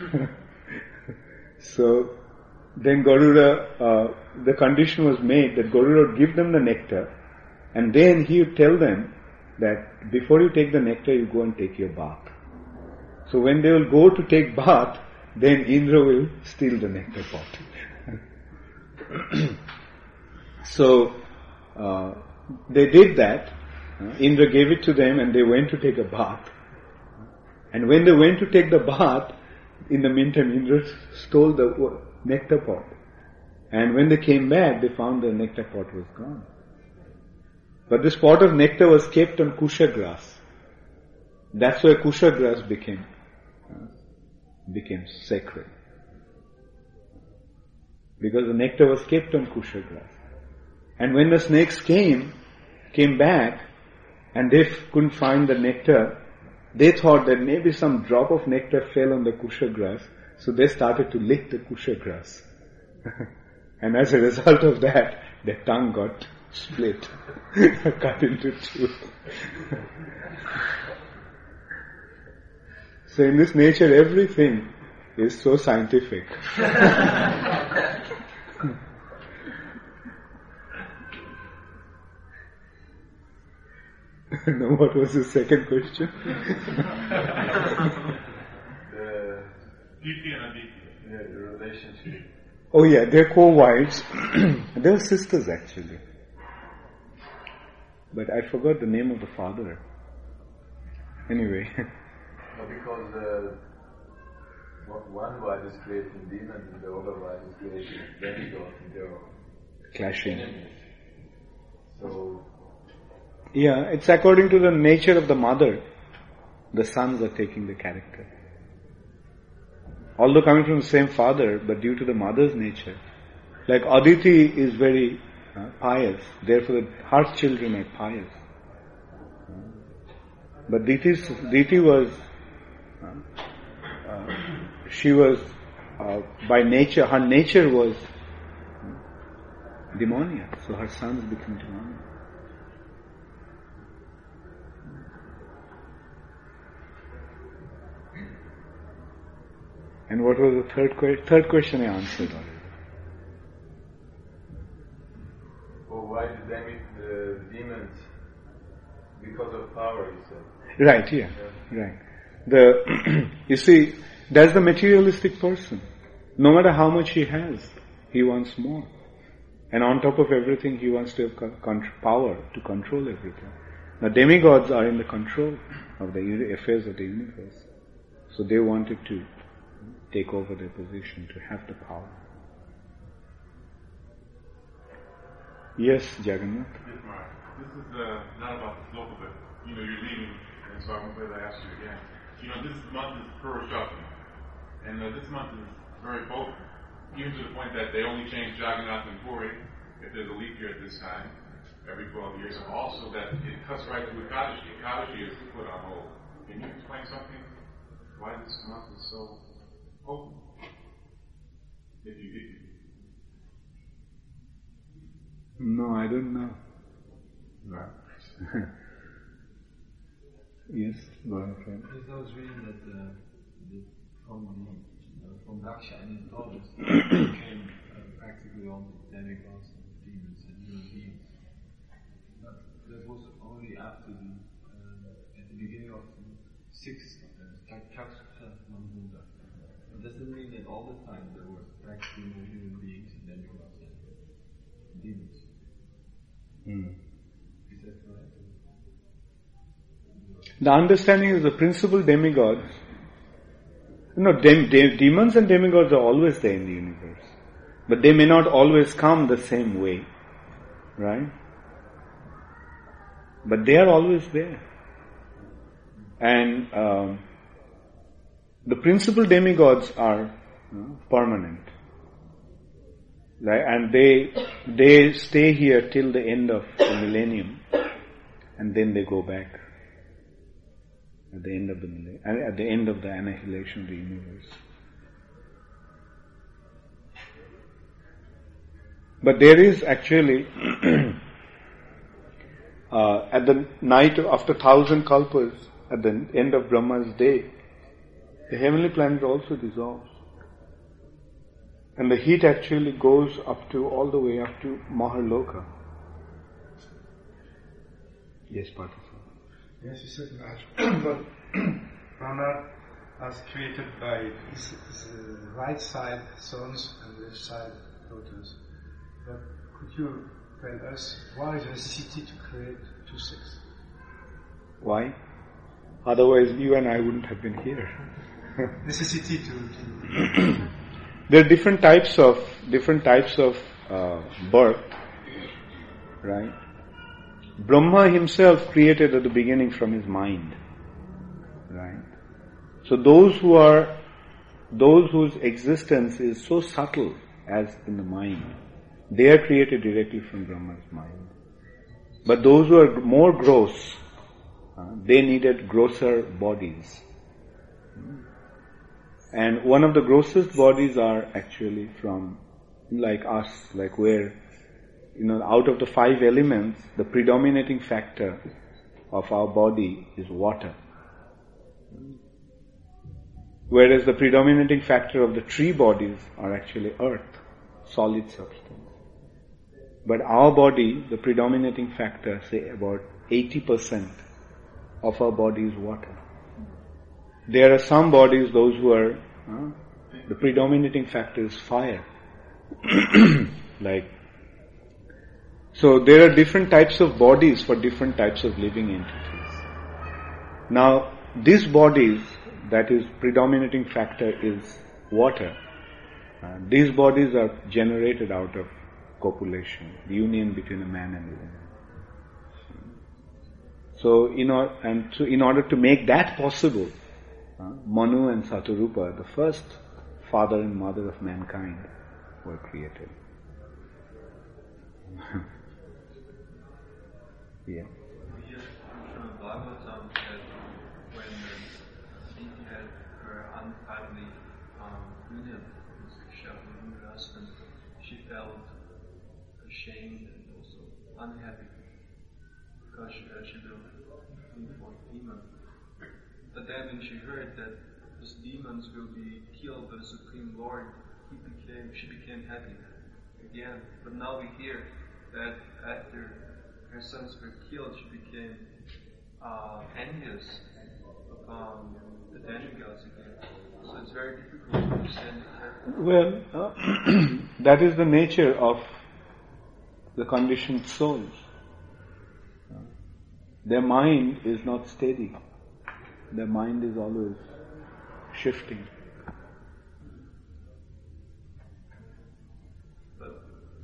So then Garuda, the condition was made that Garuda would give them the nectar, and then he would tell them that before you take the nectar, you go and take your bath. So when they will go to take bath, then Indra will steal the nectar pot. So they did that. Indra gave it to them and they went to take a bath. And when they went to take the bath, in the meantime Indra stole the nectar pot. And when they came back, they found the nectar pot was gone. But this pot of nectar was kept on kusha grass. That's why kusha grass became sacred. Because the nectar was kept on kusha grass. And when the snakes came back, and they couldn't find the nectar, they thought that maybe some drop of nectar fell on the kusha grass, so they started to lick the kusha grass. And as a result of that, their tongue got split, cut into two. So in this nature, everything is so scientific. Now, what was the second question? The relationship. Oh yeah, they're co-wives. They're sisters actually. But I forgot the name of the father. Anyway. No, because one wife is creating demons and the other wife is creating demigods and they're Clashing. enemies. So, Yeah, it's according to the nature of the mother. The sons are taking the character. Although coming from the same father, but due to the mother's nature. Like Aditi is very pious, therefore her children are pious. But Diti was, she was, by nature, her nature was demoniac, so her sons became demoniac. And what was the third question? Third question I answered already. well, why the demons? Because of power, you said. Right, yeah. Right. You see, that's the materialistic person. No matter how much he has, he wants more. And on top of everything, he wants to have power to control everything. Now, demigods are in the control of the affairs of the universe. So they wanted to take over their position, to have the power. Yes, Jagannath? Yes, Mark. This is not about the slope of it. You're leaving, and so I'm glad I asked you again. This month is Purushottam, and this month is very potent, even to the point that they only change Jagannath and Puri if there's a leap year at this time, every 12 years, and also that it cuts right through Ekadashi. Ekadashi is put on hold. Can you explain something why this month is so potent? If you did. No, I don't know. Right. Yes, go ahead, friend. I was reading that from Daksha and his daughters came practically all demigods and demons and human beings. But that was only after at the beginning of the 6th Chaksha Manvanda. But does it mean that all the time there were practically no human beings and demigods and demons? Is that correct? The understanding is the principal demigods. Demons and demigods are always there in the universe. But they may not always come the same way. Right? But they are always there. And the principal demigods are permanent. Right? And they stay here till the end of the millennium. And then they go back. At the end of the millennium, at the end of the annihilation of the universe. But there is actually, at the night after 1,000 kalpas, at the end of Brahma's day, the heavenly planet also dissolves. And the heat actually goes all the way up to Maharloka. Yes, Partha. Yes, you said that. But Brahma was created by his right side sons and left side daughters. But could you tell us why the necessity to create two sexes? Why? Otherwise, you and I wouldn't have been here. Necessity to There are different types of birth, right? Brahma himself created at the beginning from his mind, right? So those whose existence is so subtle as in the mind, they are created directly from Brahma's mind. But those who are more gross, they needed grosser bodies. And one of the grossest bodies are actually from like us, like where, out of the 5 elements, the predominating factor of our body is water. Whereas the predominating factor of the tree bodies are actually earth, solid substance. But our body, the predominating factor, say about 80% of our body is water. There are some bodies, those who are, the predominating factor is fire. So there are different types of bodies for different types of living entities. Now, these bodies, that is predominating factor is water. These bodies are generated out of copulation, the union between a man and a woman. So, in order to make that possible, Manu and Saturupa, the first father and mother of mankind, were created. Yeah. Here, Krishna Bhagavatam said when Sita had her untimely union with Krishna, her husband, she felt ashamed and also unhappy because she will think for demon. But then when she heard that these demons will be killed by the Supreme Lord, she became happy again. But now we hear that after her sons were killed, she became envious upon the demigods again. So it's very difficult to understand her. Well, that is the nature of the conditioned souls. Their mind is not steady. Their mind is always shifting. But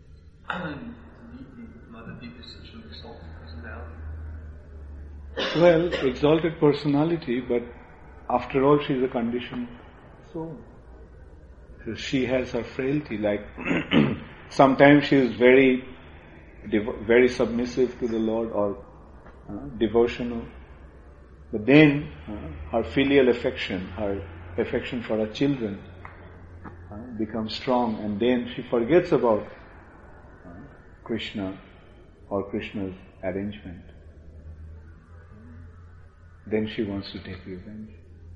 Mother Deep is such an exalted personality. Well, exalted personality, but after all she is a conditioned soul. So she has her frailty, like sometimes she is very submissive to the Lord or devotional. But then her filial affection, her affection for her children becomes strong, and then she forgets about Krishna or Krishna's arrangement. Then she wants to take revenge.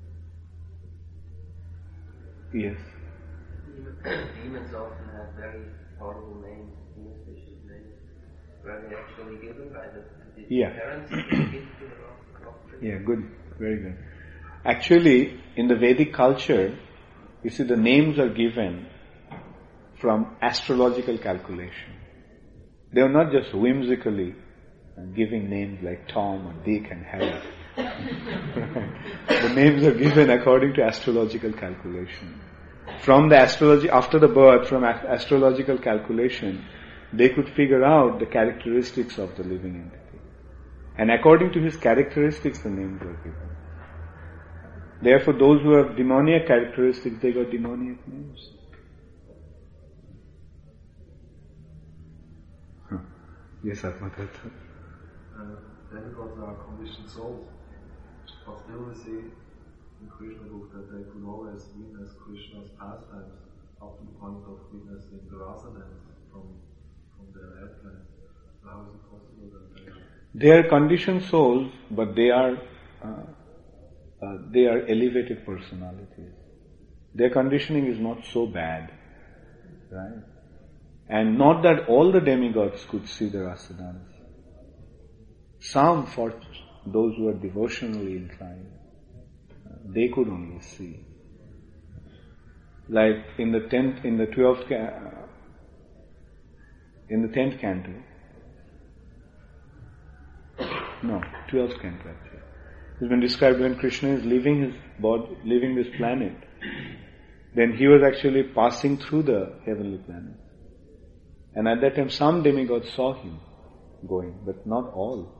Yes. Demons often have very horrible names, inauspicious names. Were they actually given by the parents? Yeah, good, very good. Actually, in the Vedic culture, you see the names are given from astrological calculation. They are not just whimsically giving names like Tom or Dick and Harry. The names are given according to astrological calculation. From the astrology, after the birth, from astrological calculation, they could figure out the characteristics of the living entity. And according to his characteristics, the names were given. Therefore, those who have demoniac characteristics, they got demoniac names. Yes, Atmatatha. Demigods are conditioned souls, but still we see in Krishna book that they could always witness Krishna's pastimes up to the point of witnessing the rasa dance from their airplane. So how is it possible that they are conditioned souls, but they are elevated personalities. Their conditioning is not so bad, right? And not that all the demigods could see the rasa dance. Some, for those who are devotionally inclined, they could only see. Like in the 10th canto. No, 12th canto actually. It's been described when Krishna is leaving his body, leaving this planet. Then he was actually passing through the heavenly planet. And at that time some demigods saw him going, but not all.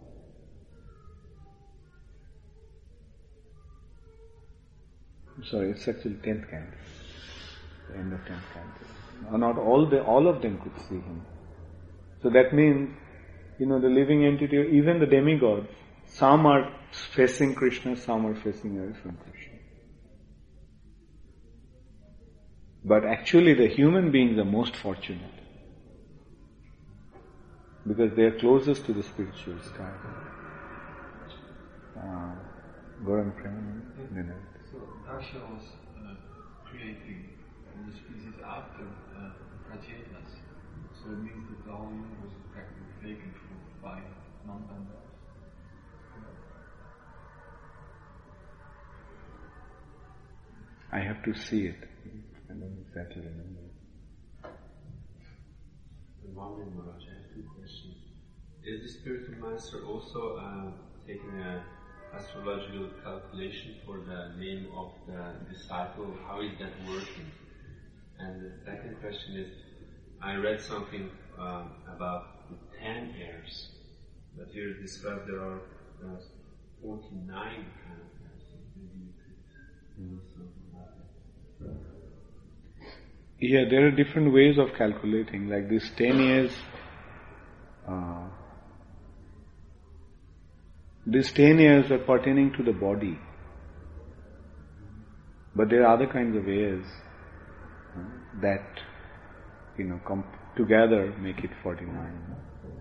Sorry, it's actually 10th canto. The end of 10th canto. Not all of them could see him. So that means, the living entity, even the demigods, some are facing Krishna, some are facing away from Krishna. But actually the human beings are most fortunate because they are closest to the spiritual sky. Gaurang Prem, So Daksha was creating all the species after Prachetas. So it means that the whole universe is practically taken by non-Bandhas. I have to see it. I don't exactly remember. One minute, Maharaj, I have two questions. Is the spiritual master also taking an astrological calculation for the name of the disciple? How is that working? And the second question is, I read something about the 10 heirs, but here described there are 49 kind of heirs. Maybe you could know something about that. Yeah, there are different ways of calculating. Like this 10 years, these 10 years are pertaining to the body. But there are other kinds of years that, come together make it 49.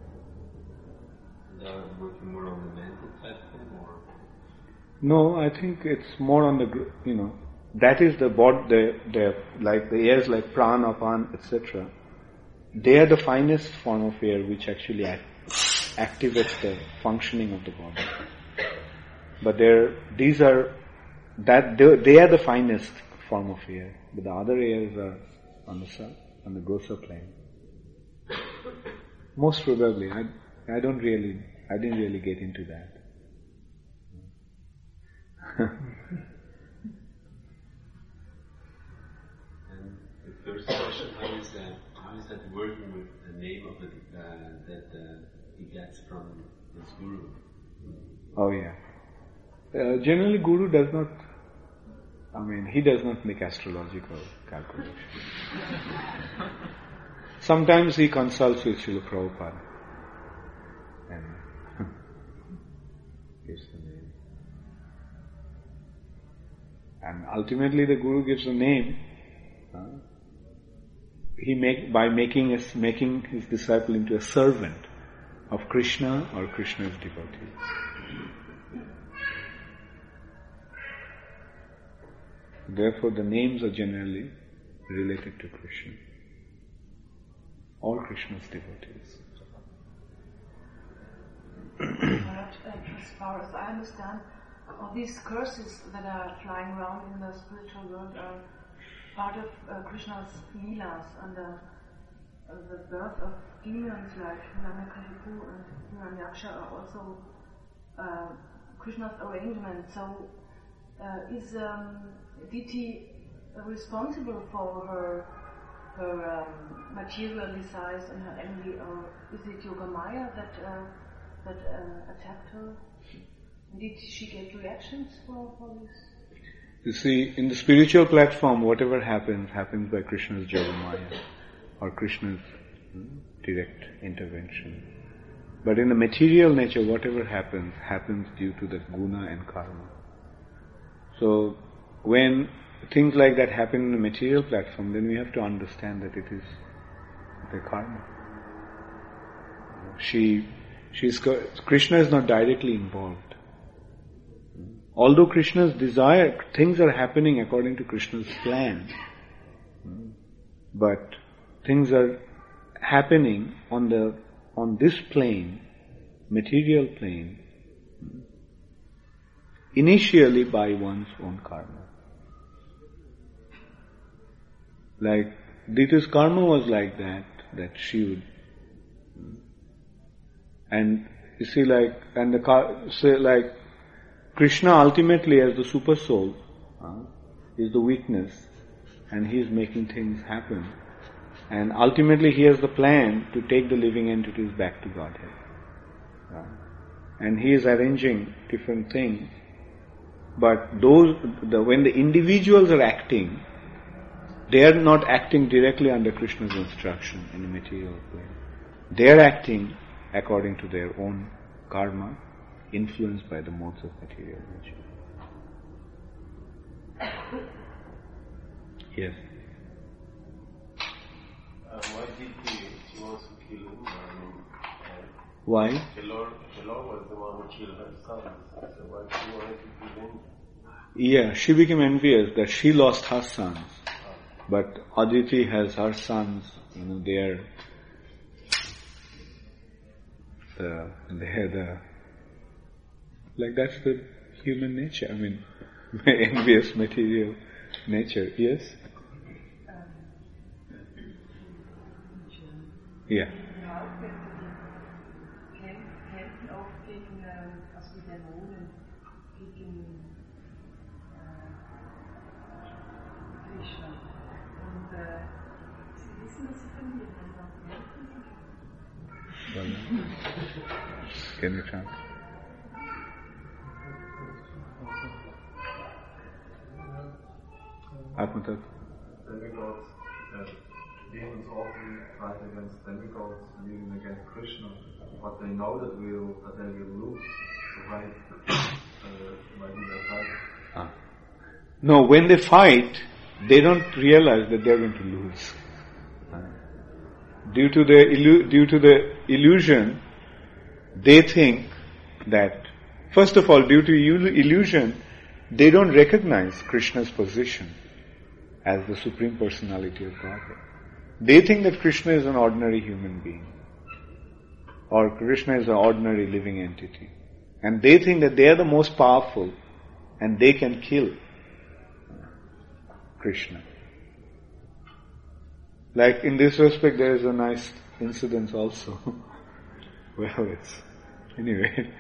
They are working more on the mental platform, or? No, I think it's more on the, that is the body, like the airs like prana, apan, etc. They are the finest form of air which actually activates the functioning of the body. But they are the finest form of air. But the other airs are on the grosser plane. Most probably, I didn't really get into that. First question: how is that working with the name of it that he gets from his guru? Oh yeah. Generally, guru does not. He does not make astrological calculations. Sometimes he consults with Srila Prabhupada and gives the name. And ultimately, the guru gives the name. By making his disciple into a servant of Krishna or Krishna's devotee. Therefore, the names are generally related to Krishna. All Krishna's devotees. As far as I understand, all these curses that are flying around in the spiritual world are part of Krishna's leelas, and the birth of demons like Hiranyakashipu and Hiranyaksha are also Krishna's arrangement. So, is Diti responsible for her material desires and her envy, or is it Yogamaya that attacked her? Did she get reactions for this? You see, in the spiritual platform, whatever happens by Krishna's Yogamaya or Krishna's direct intervention. But in the material nature, whatever happens due to the guna and karma. So, when things like that happen in the material platform, then we have to understand that it is the karma. Krishna is not directly involved. Although Krishna's desire, things are happening according to Krishna's plan, but things are happening on this plane, material plane, initially by one's own karma. Like Diti's karma was like that she would, and you see, Krishna ultimately as the super soul is the weakness, and he is making things happen, and ultimately he has the plan to take the living entities back to Godhead, and he is arranging different things. But when the individuals are acting, they are not acting directly under Krishna's instruction in the material plane. They are acting according to their own karma, influenced by the modes of material nature. Yes. Aditi, she wants to kill him. Why? Kelor was the one who killed her son. So why she wanted to kill him? Yeah, she became envious that she lost her sons. But Aditi has her sons, they are like that's the human nature. I mean, envious material nature. Yes? Yeah. Kämpfen auch gegen die Dämonen, gegen Krishna. Und Sie wissen, dass Sie verlieren, wenn Sie auf die Welt kämpfen. Can you chant? Atmatat. Demigods, demons often fight against demigods and even against Krishna, but they know that they will lose. So why do they fight? No, when they fight, they don't realize that they are going to lose. Due to the illusion, they think that, first of all, due to illusion, they don't recognize Krishna's position as the Supreme Personality of Godhead. They think that Krishna is an ordinary human being, or Krishna is an ordinary living entity. And they think that they are the most powerful and they can kill Krishna. Like in this respect, there is a nice incident also. Anyway.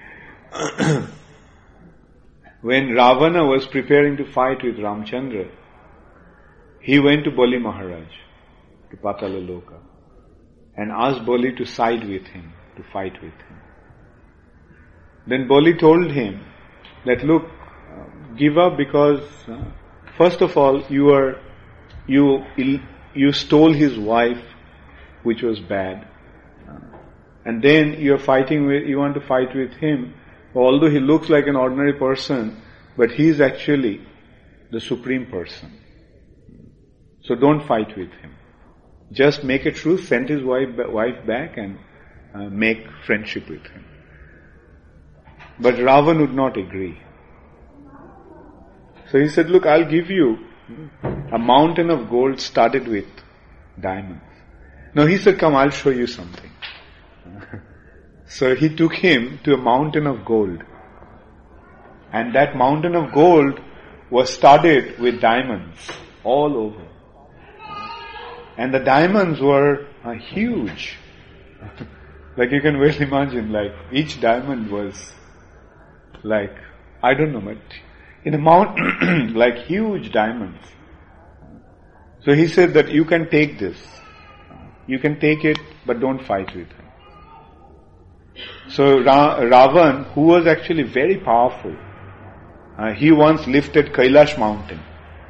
When Ravana was preparing to fight with Ramchandra, he went to Bali Maharaj, to Patala Loka, and asked Bali to side with him, to fight with him. Then Bali told him that, look, give up because, first of all, you stole his wife, which was bad. And then you want to fight with him, although he looks like an ordinary person, but he is actually the Supreme Person. So don't fight with him. Just make a truce, send his wife back and make friendship with him. But Ravan would not agree. So he said, look, I'll give you a mountain of gold studded with diamonds. No, he said, come, I'll show you something. So he took him to a mountain of gold. And that mountain of gold was studded with diamonds all over. And the diamonds were huge. Like you can well imagine, like each diamond was like, I don't know, but in a mountain, like huge diamonds. So he said that you can take this. You can take it, but don't fight with him. So Ravan, who was actually very powerful, he once lifted Kailash mountain.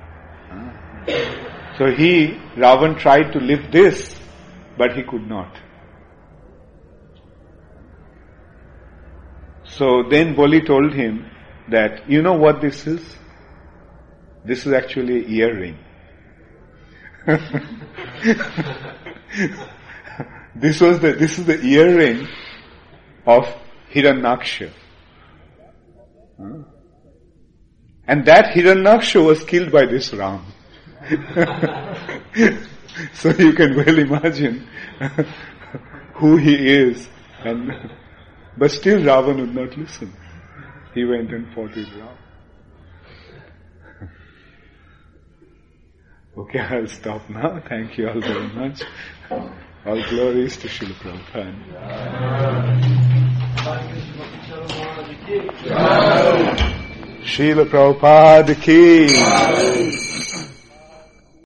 So Ravan tried to lift this, but he could not. So then Bali told him that, you know what this is? This is actually an earring. This is the earring of Hiranyaksha. And that Hiranyaksha was killed by this Ram. So you can well imagine who he is. But still Ravan would not listen. He went and fought with Ram. Okay, I'll stop now. Thank you all very much. All glories to Srila Prabhupada. Srila Prabhupada ki.